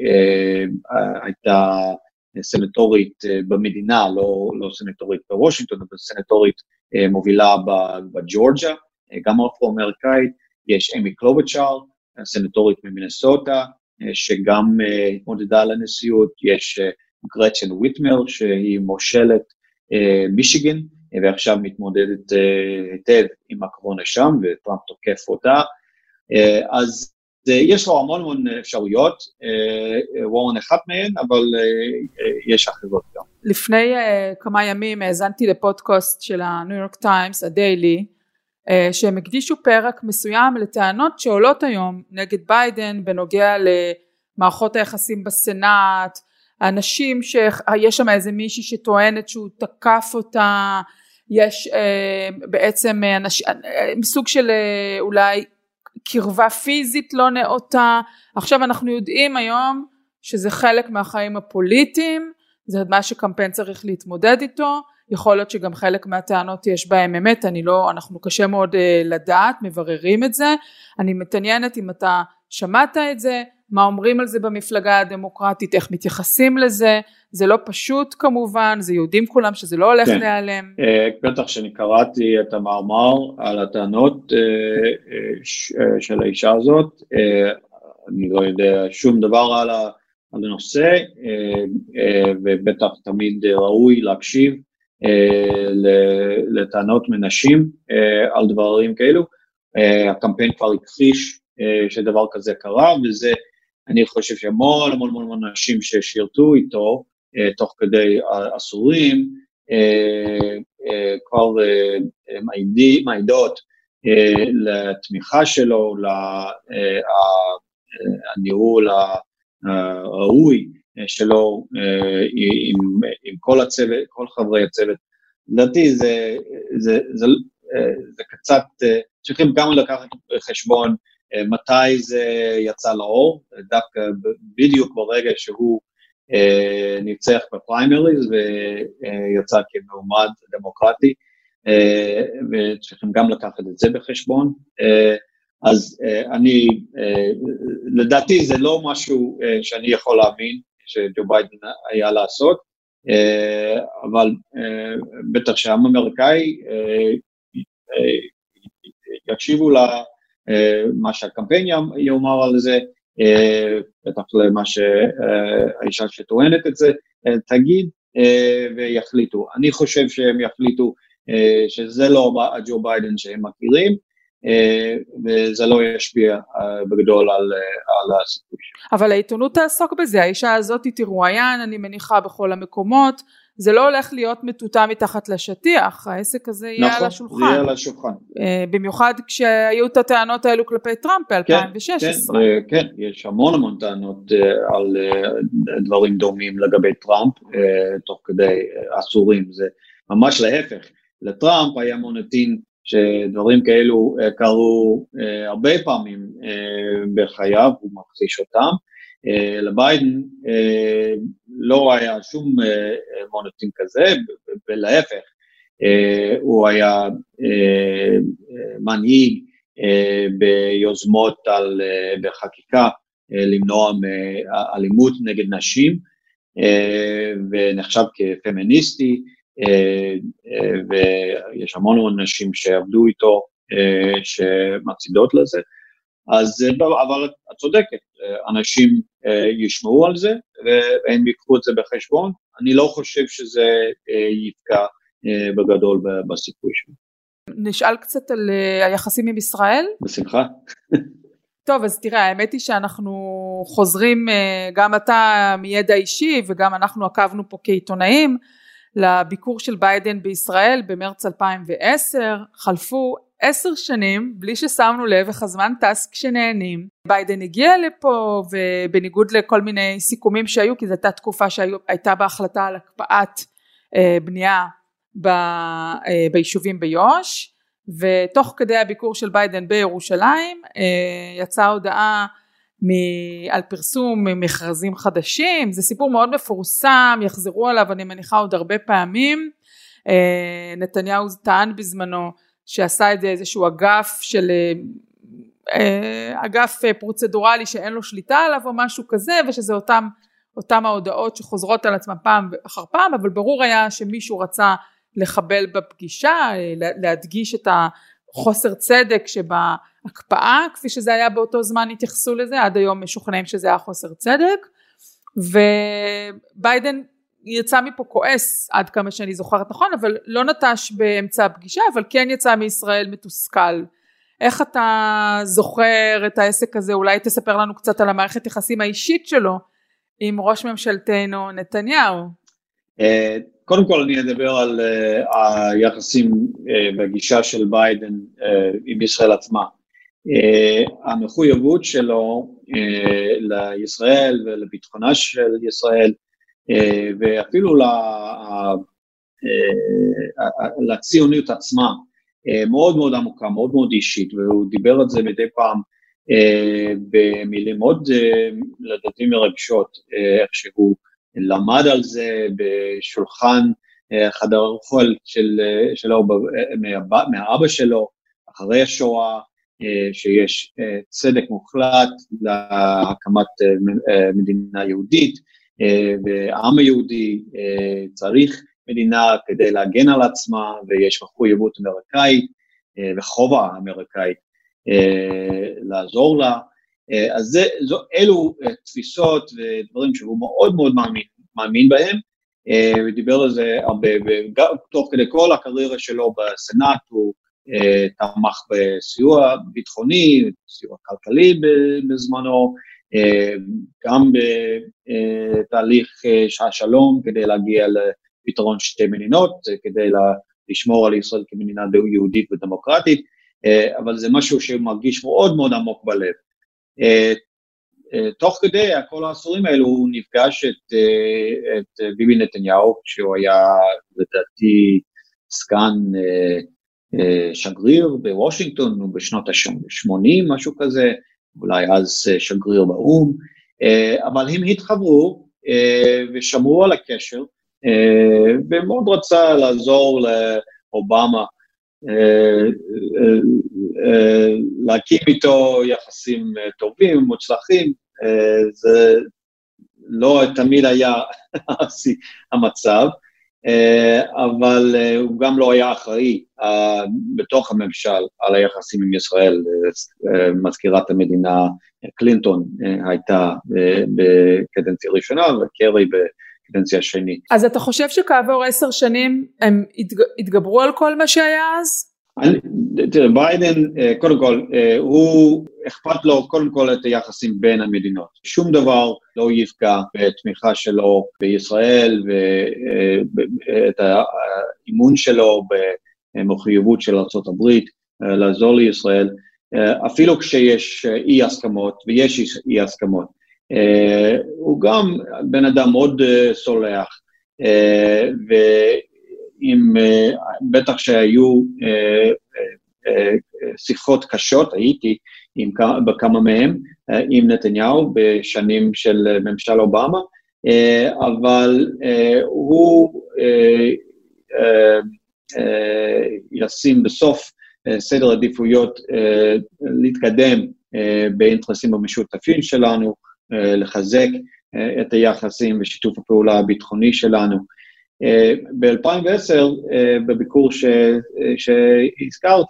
הייתה סנטורית במדינה, לא סנטורית בוושינגטון, אבל סנטורית מובילה בג'ורג'ה, גם אפרו-אמריקאית, יש אמי קלובצ'אר, סנטורית ממינסוטה, שגם התמודדה לנשיאות, יש גרצ'ן וויטמר, שהיא מושלת מישיגן, ועכשיו מתמודדת היטב עם הקורונה שם, וטראמפ תוקף אותה, אז יש לו המון אפשרויות, וורן אחת מהן, אבל יש אחרות גם. לפני כמה ימים האזנתי לפודקאסט של הניו יורק טיימס, הדיילי, שהם הקדישו פרק מסוים לטענות שעולות היום נגד ביידן, בנוגע למערכות היחסים בסנאט, האנשים שיש שם איזה מישהי שטוענת שהוא תקף אותה, יש בעצם סוג של אולי קרבה פיזית לא נאותה. עכשיו אנחנו יודעים היום שזה חלק מהחיים הפוליטיים, זה מה שקמפיין צריך להתמודד איתו, יכול להיות שגם חלק מהטענות יש בהם אמת, אנחנו קשה מאוד לדעת, מבררים את זה, אני מתעניינת אם אתה שמעת את זה, מה אומרים על זה במפלגה הדמוקרטית, איך מתייחסים לזה, זה לא פשוט כמובן, זה יודעים כולם שזה לא הולך להיעלם. בטח שאני קראתי את המאמר על הטענות של האישה הזאת, אני לא יודע שום דבר על הנושא, ובטח תמיד ראוי להקשיב לטענות מנשים על דברים כאלו. הקמפיין כבר הכחיש שדבר כזה קרה, וזה, אני חושב שהמון המון המון אנשים ששירתו איתו, תוך כדי עשורים, כבר מעידות לתמיכה שלו, לניהול הראוי שלו עם כל הצוות, כל חברי הצוות. לדעתי זה קצת, צריכים גם לקחת בחשבון מתי זה יצא לאור, דווקא בדיוק ברגע שהוא ניצח בפריימריז ויצא כמועמד דמוקרטי, וצריכים גם לקחת את זה בחשבון. אז אני, לדעתי זה לא משהו שאני יכול להאמין שג'ו ביידן היה לעשות, אבל בטח שהעם האמריקאי יקשיבו למה שהקמפיין יאמר על זה, בטח למה שהאישה שטוענת את זה תגיד, ויחליטו. אני חושב שהם יחליטו שזה לא ג'ו ביידן שהם מכירים, וזה לא ישפיע בגדול על הסיכוי. אבל העיתונות תעסוק בזה, האישה הזאת תרואיין, אני מניחה בכל המקומות, זה לא הולך להיות מטוטה מתחת לשטיח, העסק הזה יהיה על השולחן. נכון, יהיה על השולחן. במיוחד כשהיו את הטענות האלו כלפי טראמפ ב-2016. כן, יש המון טענות על דברים דומים לגבי טראמפ, תוך כדי עשורים, זה ממש להפך. לטראמפ היה מוניטין שדברים כאלו קרו הרבה פעמים בחייו, הוא מכחיש אותם. לביידן לא היה שום מוניטין כזה, ולהפך, הוא היה מנהיג ביוזמות בחקיקה למנוע אלימות נגד נשים, ונחשב כפמיניסטי, ויש המון נשים שעבדו איתו שמצדות לזה. אז אבל את צודקת, אנשים ישמעו על זה והם יקחו את זה בחשבון. אני לא חושב שזה יפגע בגדול בסיכוי שלו. נשאל קצת על היחסים עם ישראל? בשמחה. טוב, אז תראה, האמת היא שאנחנו חוזרים, גם אתה מידע אישי וגם אנחנו עקבנו פה כעיתונאים, לביקור של ביידן בישראל במרץ 2010, חלפו 10 שנים בלי ששמנו לב איך הזמן טס כשנהנים. ביידן הגיע לפה ובניגוד לכל מיני סיכומים שהיו, כי זו הייתה תקופה שהייתה בהחלטה על הקפאת בנייה ביישובים ביו"ש, ותוך כדי הביקור של ביידן בירושלים יצאה הודעה על פרסום מכרזים חדשים. זה סיפור מאוד מפורסם, יחזרו עליו אני מניחה עוד הרבה פעמים. נתניהו טען בזמנו שעשה את זה איזשהו אגף של אגף פרוצדורלי שאין לו שליטה עליו או משהו כזה, ושזה אותם ההודעות שחוזרות על עצמם פעם אחר פעם, אבל ברור היה שמישהו רצה לחבל בפגישה, להדגיש את החוסר צדק שבהקפאה, כפי שזה היה באותו זמן התייחסו לזה, עד היום משוכנעים שזה היה חוסר צדק, וביידן יצא מפה כועס עד כמה שאני זוכרת נכון, אבל לא נטש באמצע הפגישה, אבל כן יצא מישראל מתוסכל. איך אתה זוכר את העסק הזה? אולי תספר לנו קצת על המערכת יחסים האישית שלו עם ראש ממשלתנו נתניהו. קודם כל אני אדבר על היחסים בגישה של ביידן עם ישראל עצמה. המחויבות שלו לישראל ולביטחונה של ישראל, ואפילו לציוניות עצמה, מאוד מאוד עמוקה, מאוד מאוד אישית, והוא דיבר על זה מדי פעם במילים מאוד לדעתי מרגשות, איך שהוא למד על זה בשולחן חדר אוכל שלו מהאבא שלו, אחרי השואה, שיש צדק מוחלט להקמת מדינה יהודית, והעם היהודי צריך מדינה כדי להגן על עצמה, ויש מחויבות אמריקאית וחובה אמריקאית לעזור לה. אז אלו תפיסות ודברים שהוא מאוד מאוד מאמין בהם, ודיבר על זה הרבה, תוך כדי כל הקריירה שלו בסנאט, הוא תמך בסיוע ביטחוני, סיוע כלכלי בזמנו, גם בתהליך השלום כדי להגיע לפתרון שתי מדינות, כדי לשמור על ישראל כמדינה יהודית ודמוקרטית, אבל זה משהו שמרגיש מאוד מאוד עמוק בלב. תוך כדי כל העשורים האלו הוא נפגש את ביבי נתניהו, שהוא היה לדעתי סגן שגריר בוושינגטון בשנות ה-80, משהו כזה, אולי אז שגריר באום, אבל הם התחברו ושמרו על הקשר, ומאוד רצה לעזור לאובמה, להקים איתו יחסים טובים, מוצלחים, זה לא תמיד היה המצב, אבל הוא גם לא היה אחראי בתוך הממשל על היחסים עם ישראל. מזכירת המדינה קלינטון הייתה בקדנציה ראשונה וקרי בקדנציה שני. אז אתה חושב שכעבור 10 שנים הם התגברו על כל מה שהיה אז? תראה, ביידן, קודם כל, הוא אכפת לו קודם כל את היחסים בין המדינות. שום דבר לא יפגע בתמיכה שלו בישראל ואת האימון שלו במחויבות של ארצות הברית לעזור לישראל, אפילו כשיש אי הסכמות, ויש אי הסכמות. הוא גם בן אדם מאוד סולח, בטח שהיו שיחות קשות, הייתי בכמה מהם, עם נתניהו בשנים של ממשל אובמה, אבל הוא ישים בסוף סדר עדיפויות להתקדם באינטרסים המשותפים שלנו, לחזק את היחסים ושיתוף הפעולה הביטחוני שלנו. ב-2010, בביקור שהזכרת,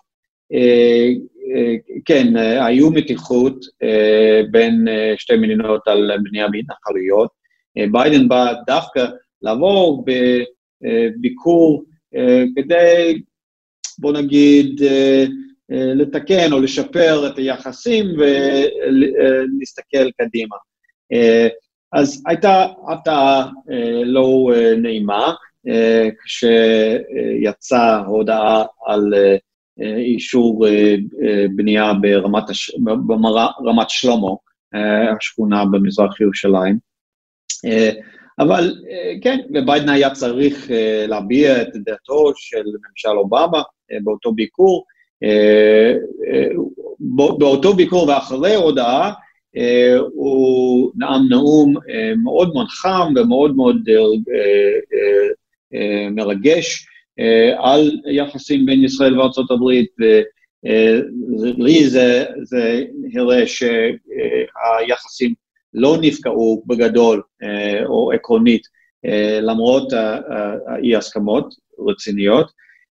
כן, היו מתיחות בין שתי מדינות על בנייה בהתנחלויות. ביידן בא דווקא לעבור בביקור כדי, בוא נגיד, לתקן או לשפר את היחסים ולהסתכל קדימה. אז הייתה הפתעה לא נעימה, כשיצאה הודעה על אישור בנייה ברמת שלמה, השכונה במזרח ירושלים. אבל כן, וביידן היה צריך להביע את דעתו של ממשל אובמה באותו ביקור, באותו ביקור ואחרי הודעה, הוא נאום מאוד מאוד חם ומאוד מאוד מרגש על יחסים בין ישראל וארצות הברית, ולי זה הראה שהיחסים לא נפגעו בגדול או עקרונית, למרות האי הסכמות רציניות,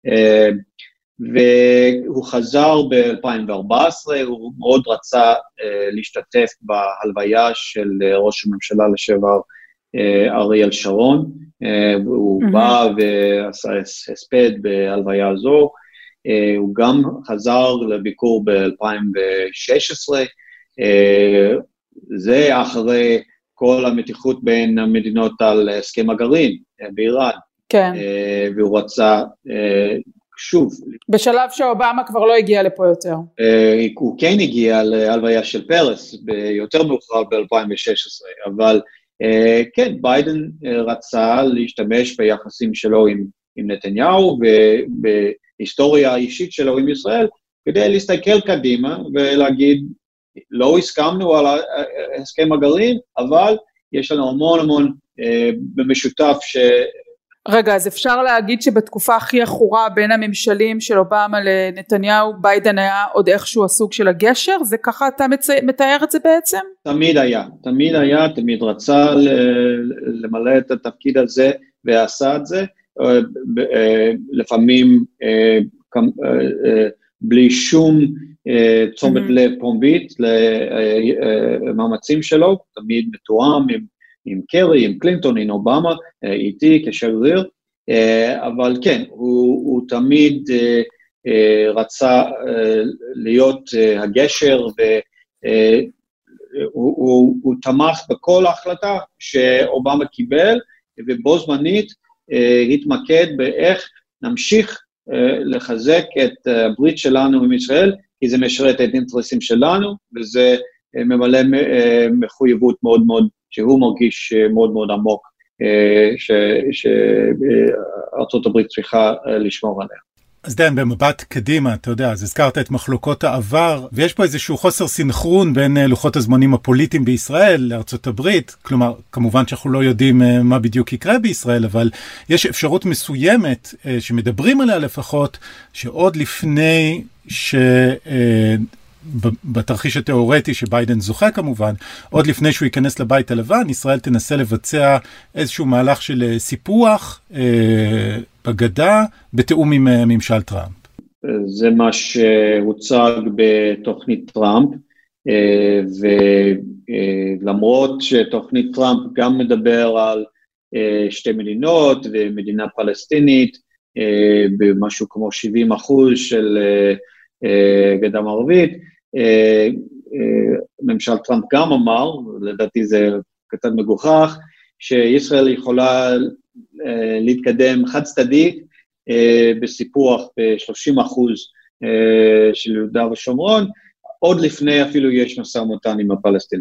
והוא חזר ב-2014, הוא מאוד רצה להשתתף בהלוויה של ראש הממשלה לשעבר אריאל שרון, הוא בא ועשה הספד בהלוויה הזו, הוא גם חזר לביקור ב-2016, זה אחרי כל המתיחות בין המדינות על הסכם הגרעין באיראן, כן. והוא רצה שוב. בשלב שאובמה כבר לא הגיע לפה יותר. הוא כן הגיע להלוויה של פרס, ביותר מאוחר ב-2016, אבל כן, ביידן רצה להשתמש ביחסים שלו עם נתניהו, ובהיסטוריה האישית שלו עם ישראל, כדי להסתכל קדימה ולהגיד, לא הסכמנו על הסכם הגרעין, אבל יש לנו המון במשותף רגע, אז אפשר להגיד שבתקופה הכי עכורה בין הממשלים של אובמה לנתניהו, ביידן היה עוד איכשהו הסוג של הגשר? זה ככה אתה מתאר את זה בעצם? תמיד רצה למלא את התפקיד הזה, ועשה את זה, לפעמים בלי שום תשומת לב פומבית למאמצים שלו, תמיד מתואם עם קרי, עם קלינטון, עם אובמה, איתי כשגריר, אבל כן, הוא תמיד רצה להיות הגשר, והוא תמך בכל ההחלטה שאובמה קיבל, ובו זמנית התמקד באיך נמשיך לחזק את הברית שלנו עם ישראל, כי זה משרת את האינטרסים שלנו, וזה ממלא מחויבות מאוד מאוד, שהוא מרגיש מאוד מאוד עמוק, שארצות הברית צריכה לשמור עליה. אז דן, במבט קדימה, אתה יודע, אז הזכרת את מחלוקות העבר, ויש פה איזשהו חוסר סינכרון בין לוחות הזמנים הפוליטיים בישראל לארצות הברית, כלומר, כמובן שאנחנו לא יודעים מה בדיוק יקרה בישראל, אבל יש אפשרות מסוימת שמדברים עליה לפחות, שעוד לפני בתרחיש התיאורטי שביידן זוכה כמובן, עוד לפני שהוא ייכנס לבית הלבן, ישראל תנסה לבצע איזשהו מהלך של סיפוח בגדה בתיאום עם ממשל טראמפ. זה מה שהוצג בתוכנית טראמפ, ולמרות שתוכנית טראמפ גם מדבר על שתי מדינות ומדינה פלסטינית, במשהו כמו 70% של גדה מערבית, ממשל טראמפ גם אמר, לדעתי זה קצת מגוחך, שישראל יכולה להתקדם חד צדדית בסיפוח ב-30% של יהודה ושומרון, עוד לפני אפילו יש משא ומתן עם הפלסטינים.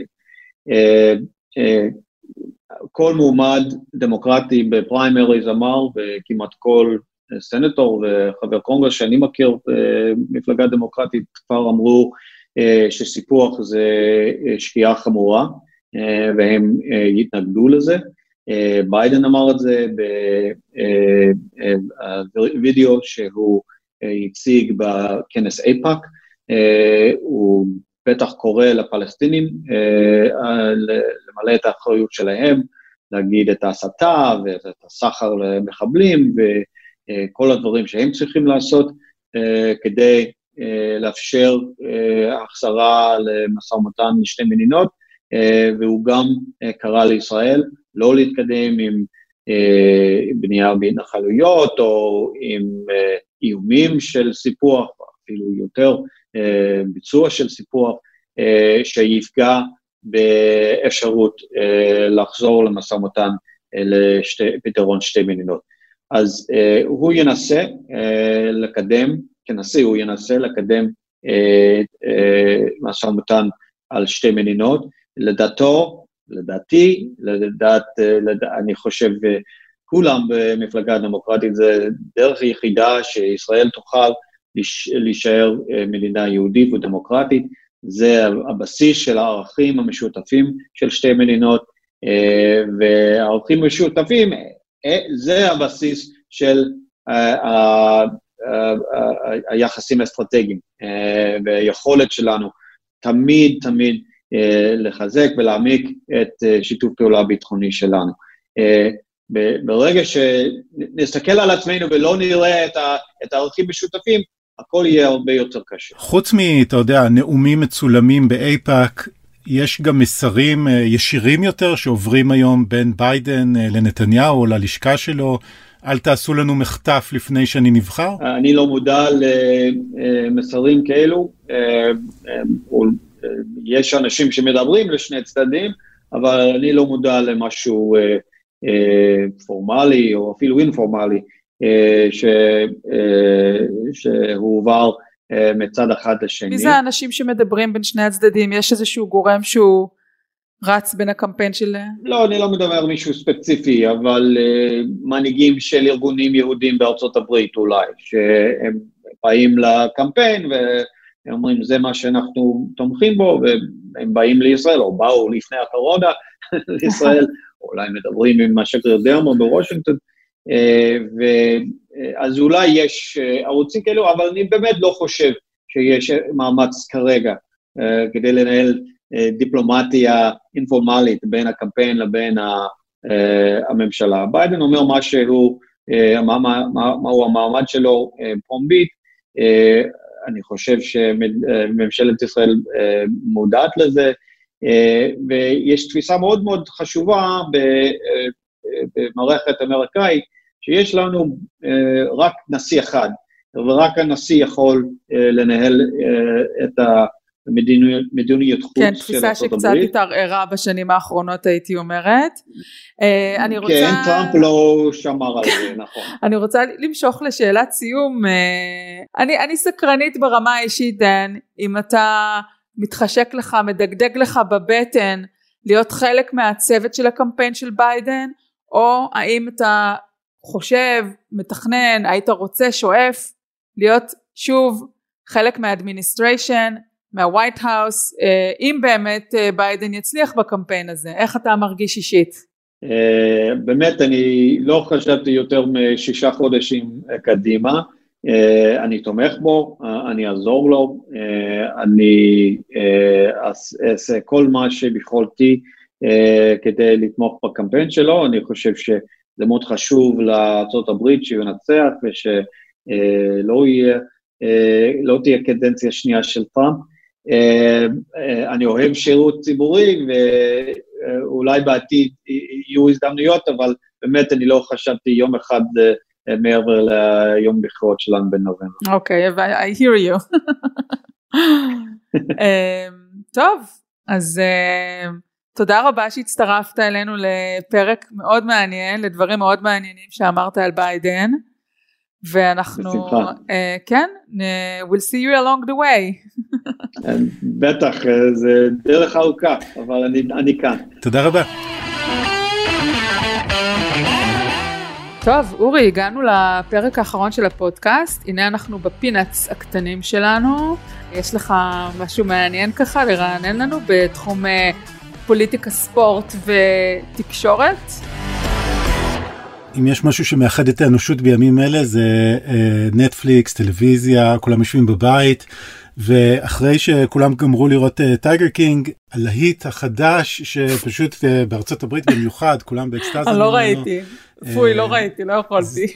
כל מועמד דמוקרטי בפריימריז אמר, וכמעט כל סנטור וחבר קונגרס שאני מכיר מפלגה דמוקרטית כבר אמרו שסיפוח זה שגיאה חמורה, והם יתנגדו לזה. ביידן אמר את זה בווידאו שהוא הציג בכנס איפאק, הוא בטח קורא לפלסטינים למלא את האחריות שלהם, להגיד את ההסתה ואת הסחר למחבלים וכל הדברים שהם צריכים לעשות כדי לאפשר החזרה למשא ומתן לשתי מדינות, והוא גם קרא לישראל לא להתקדם עם בנייה בהתנחלויות או עם איומים של סיפוח, אפילו יותר ביצוע של סיפוח, שיפגע באפשרות לחזור למשא ומתן לפתרון שתי מדינות. אז הוא ינסה לקדם, כנשיא הוא ינסה לקדם משא ומתן על שתי מדינות, לדעתי, אני חושב כולם במפלגה הדמוקרטית, זה דרך יחידה שישראל תוכל להישאר מדינה יהודית ודמוקרטית, זה הבסיס של הערכים המשותפים של שתי מדינות, והערכים המשותפים, זה הבסיס של היחסים האסטרטגיים, והיכולת שלנו תמיד לחזק ולהעמיק את שיתוף פעולה הביטחוני שלנו. ברגע שנסתכל על עצמנו ולא נראה את הערכים משותפים, הכל יהיה הרבה יותר קשה. חוץ אתה יודע, נאומים מצולמים באיפאק, יש גם מסרים ישירים יותר שעוברים היום בין ביידן לנתניהו או ללשכה שלו, אל תעשו לנו מחטף לפני שאני נבחר? אני לא מודע למסרים כאלו, יש אנשים שמדברים לשני צדדים, אבל אני לא מודע למשהו פורמלי או אפילו אינפורמלי, שהוא עבר מצד אחד לשני. מי זה האנשים שמדברים בין שני הצדדים? יש איזשהו גורם שהוא רץ בין הקמפיין של... לא, אני לא מדבר מישהו ספציפי, אבל מנהיגים של ארגונים יהודים בארצות הברית אולי, שהם באים לקמפיין והם אומרים זה מה שאנחנו תומכים בו, והם באים לישראל, או באו לפני הקורונה לישראל, אולי מדברים עם השגריר דרמר בוושינגטון, אז אולי יש ערוצים כאלו, אבל אני באמת לא חושב שיש מאמץ כרגע כדי לנהל דיפלומטיה אינפורמלית בין הקמפיין לבין הממשלה. ביידן אומר מהו המעמד שלו פומבית, אני חושב שממשלת ישראל מודעת לזה, ויש תפיסה מאוד מאוד חשובה במערכת אמריקאית, שיש לנו רק נשיא אחד, ורק הנשיא יכול לנהל את המדיניות חוץ של ארצות הברית. כן, תפיסה שקצת התערערה בשנים האחרונות, הייתי אומרת. כן, טראמפ לא שמר על זה, נכון. אני רוצה למשוך לשאלת סיום. אני סקרנית ברמה האישית, דן, אם אתה מתחשק לך, מדגדג לך בבטן, להיות חלק מהצוות של הקמפיין של ביידן, או האם אתה חושב, מתכנן, היית רוצה, שואף, להיות שוב חלק מהאדמיניסטריישן, מהווייט האוס, אם באמת ביידן יצליח בקמפיין הזה, איך אתה מרגיש אישית? באמת אני לא חשבתי יותר מ6 חודשים קדימה, אני תומך בו, אני אעזור לו, אני אעשה כל מה שביכולתי כדי לתמוך בקמפיין שלו, אני חושב שזה מאוד חשוב לארצות הברית שינצח לא תהיה קדנציה שנייה של טראמפ, אני אוהב שירות ציבורי ואולי בעתיד יהיו הזדמנויות, אבל באמת אני לא חשבתי יום אחד מעבר ליום בחירות שלנו בנובמבר. אוקיי, I hear you. טוב, אז תודה רבה שהצטרפת אלינו לפרק מאוד מעניין, לדברים מאוד מעניינים שאמרת על ביידן, ואנחנו, כן, we'll see you along the way. בטח, זה דרך ארוכה, אבל אני כאן. תודה רבה. טוב, אורי, הגענו לפרק האחרון של הפודקאסט, הנה אנחנו בפינאץ הקטנים שלנו, יש לך משהו מעניין ככה לרענן לנו בתחום פוליטיקה, ספורט ותקשורת? אם יש משהו שמאחד את האנושות בימים אלה, זה נטפליקס, טלוויזיה, כולם יושבים בבית, ואחרי שכולם גמרו לראות טייגר קינג, הלהיט החדש, שפשוט בארצות הברית במיוחד, כולם באקסטאזה. אני לא ראיתי, פוי, לא ראיתי, לא יכולתי.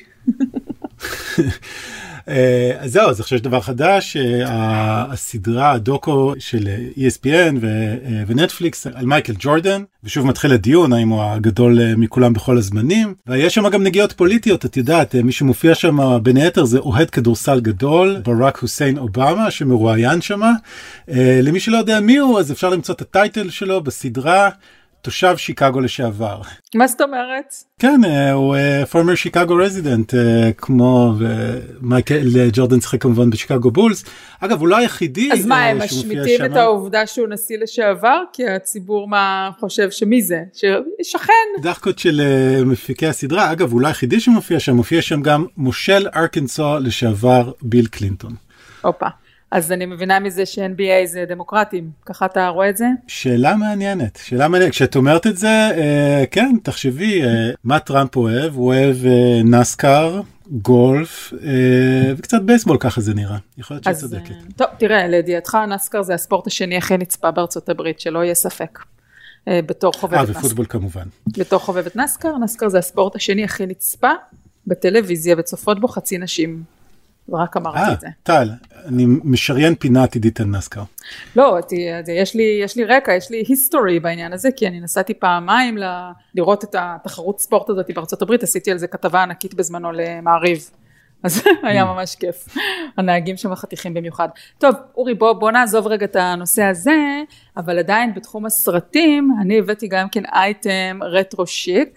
אז זהו, אז עכשיו יש דבר חדש, הסדרה, הדוקו של ESPN ונטפליקס על מייקל ג'ורדן, ושוב מתחיל הדיון, האם הוא הגדול מכולם בכל הזמנים, ויש שם גם נגיעות פוליטיות, את יודעת, מי שמופיע שם בין היתר זה אוהד כדורסל גדול, ברק חוסיין אובמה, שמרואיין שם, למי שלא יודע מי הוא, אז אפשר למצוא את הטייטל שלו בסדרה, תושב שיקגו לשעבר. מה זאת אומרת? כן, הוא former שיקגו resident, כמו מייקל ג'ורדן שחק כמובן בשיקגו בולס. אגב, הוא לא היחידי. אז מה, הם משמיטים את העובדה שהוא נשיא לשעבר? כי הציבור מה חושב שמי זה? ששכן. דחקות של מפיקי הסדרה. אגב, הוא לא היחידי שמופיע שם, מופיע שם גם מושל ארקנסו לשעבר ביל קלינטון. אופה. אז אני מבינה מזה ש-NBA זה דמוקרטים, ככה אתה רואה את זה? שאלה מעניינת, כשאת אומרת את זה, כן, תחשבי, מה טראמפ אוהב? הוא אוהב נסקר, גולף, וקצת בייסבול, ככה זה נראה, יכול להיות שצדקת. טוב, תראה, לידיעתך, נסקר זה הספורט השני הכי נצפה בארצות הברית, שלא יהיה ספק, בתור חובבת נסקר. ופוטבול כמובן. בתור חובבת נסקר, נסקר זה הספורט השני הכי נצפה בטלוויזיה, וצופות בו חצי נשים. ורק אמרתי את זה. טל, אני משריין פינה עתידית על נסקר. לא, יש לי רקע, יש לי היסטורי בעניין הזה, כי אני נסעתי פעמיים לראות את התחרות ספורט הזאת בארצות הברית, עשיתי על זה כתבה ענקית בזמנו למעריב, אז היה ממש כיף, הנהגים שם חתיכים במיוחד. טוב, אורי, בוא נעזוב רגע את הנושא הזה, אבל עדיין בתחום הסרטים, אני הבאתי גם כן אייטם רטרו שיק,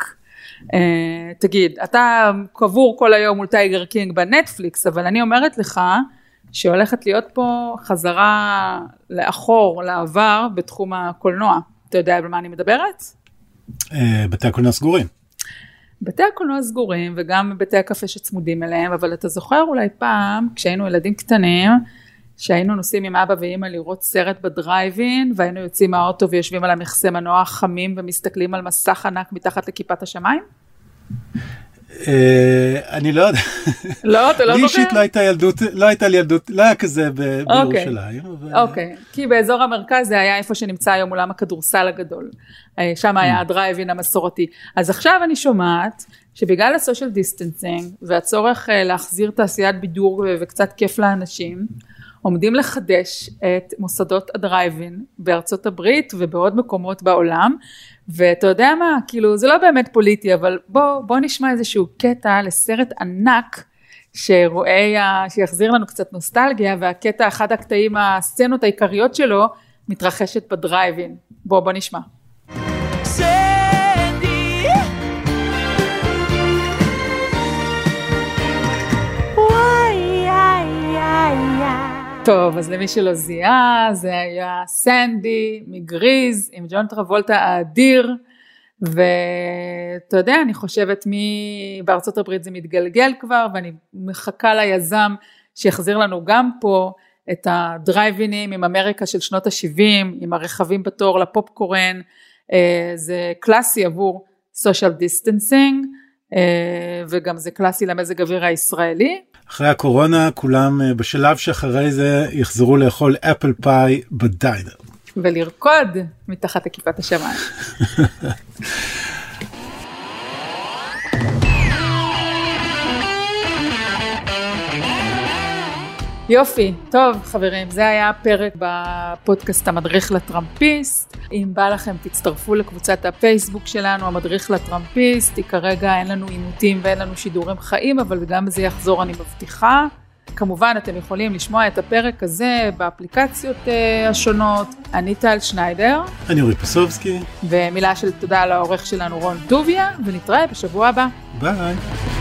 תגיד, אתה קבור כל היום מול טייגר קינג בנטפליקס, אבל אני אומרת לך שהולכת להיות פה חזרה לאחור, לעבר, בתחום הקולנוע. אתה יודע על מה אני מדברת? בתי הקולנוע סגורים. בתי הקולנוע סגורים, וגם בתי הקפה שצמודים אליהם, אבל אתה זוכר אולי פעם, כשהיינו ילדים קטנים, שהיינו נוסעים עם אבא ואמא לראות סרט בדרייבין, והיינו יוצאים מהאוטו ויושבים על המכסה מנוע חמים, ומסתכלים על מסך ענק מתחת לכיפת השמיים? אני לא יודע. לא, אתה לא זוכר? לי אישית לא הייתה לי ילדות, לא היה כזה בירושלים. אוקיי, כי באזור המרכז זה היה איפה שנמצא היום אולם הכדורסל הגדול. שם היה הדרייבין המסורתי. אז עכשיו אני שומעת שבגלל הסושיאל דיסטנסינג, והצורך להחזיר תעשיית בידור וקצת כיף לאנשים, עומדים לחדש את מוסדות הדרייבין בארצות הברית ובעוד מקומות בעולם, ואתה יודע מה, כאילו זה לא באמת פוליטי, אבל בוא נשמע איזשהו קטע לסרט ענק שיחזיר לנו קצת נוסטלגיה, והקטע, אחד הקטעים, הסצנות העיקריות שלו, מתרחשת בדרייבין. בוא נשמע. טוב, אז למי שלא זיהה, זה היה סנדי מגריז עם ג'ון טרבולטה האדיר, ואתה יודע, אני חושבת בארצות הברית זה מתגלגל כבר, ואני מחכה ליזם שיחזיר לנו גם פה את הדרייבינים עם אמריקה של שנות ה-70, עם הרכבים בתור לפופקורן, זה קלאסי עבור סושיאל דיסטנסינג, וגם זה קלאסי למזג אוויר הישראלי. אחרי הקורונה כולם בשלב שאחרי זה יחזרו לאכול אפל פאי בדיינר. ולרקוד מתחת לכיפת השמיים. יופי, טוב חברים, זה היה פרק בפודקאסט המדריך לטראמפיסט. אם בא לכם תצטרפו לקבוצת הפייסבוק שלנו, המדריך לטראמפיסט, כרגע אין לנו עימותים ואין לנו שידורים חיים, אבל גם זה יחזור אני מבטיחה. כמובן אתם יכולים לשמוע את הפרק הזה באפליקציות השונות. אני טל שניידר. אני אורי פסובסקי. ומילה של תודה לעורך שלנו רון טוביה, ונתראה בשבוע הבא. ביי.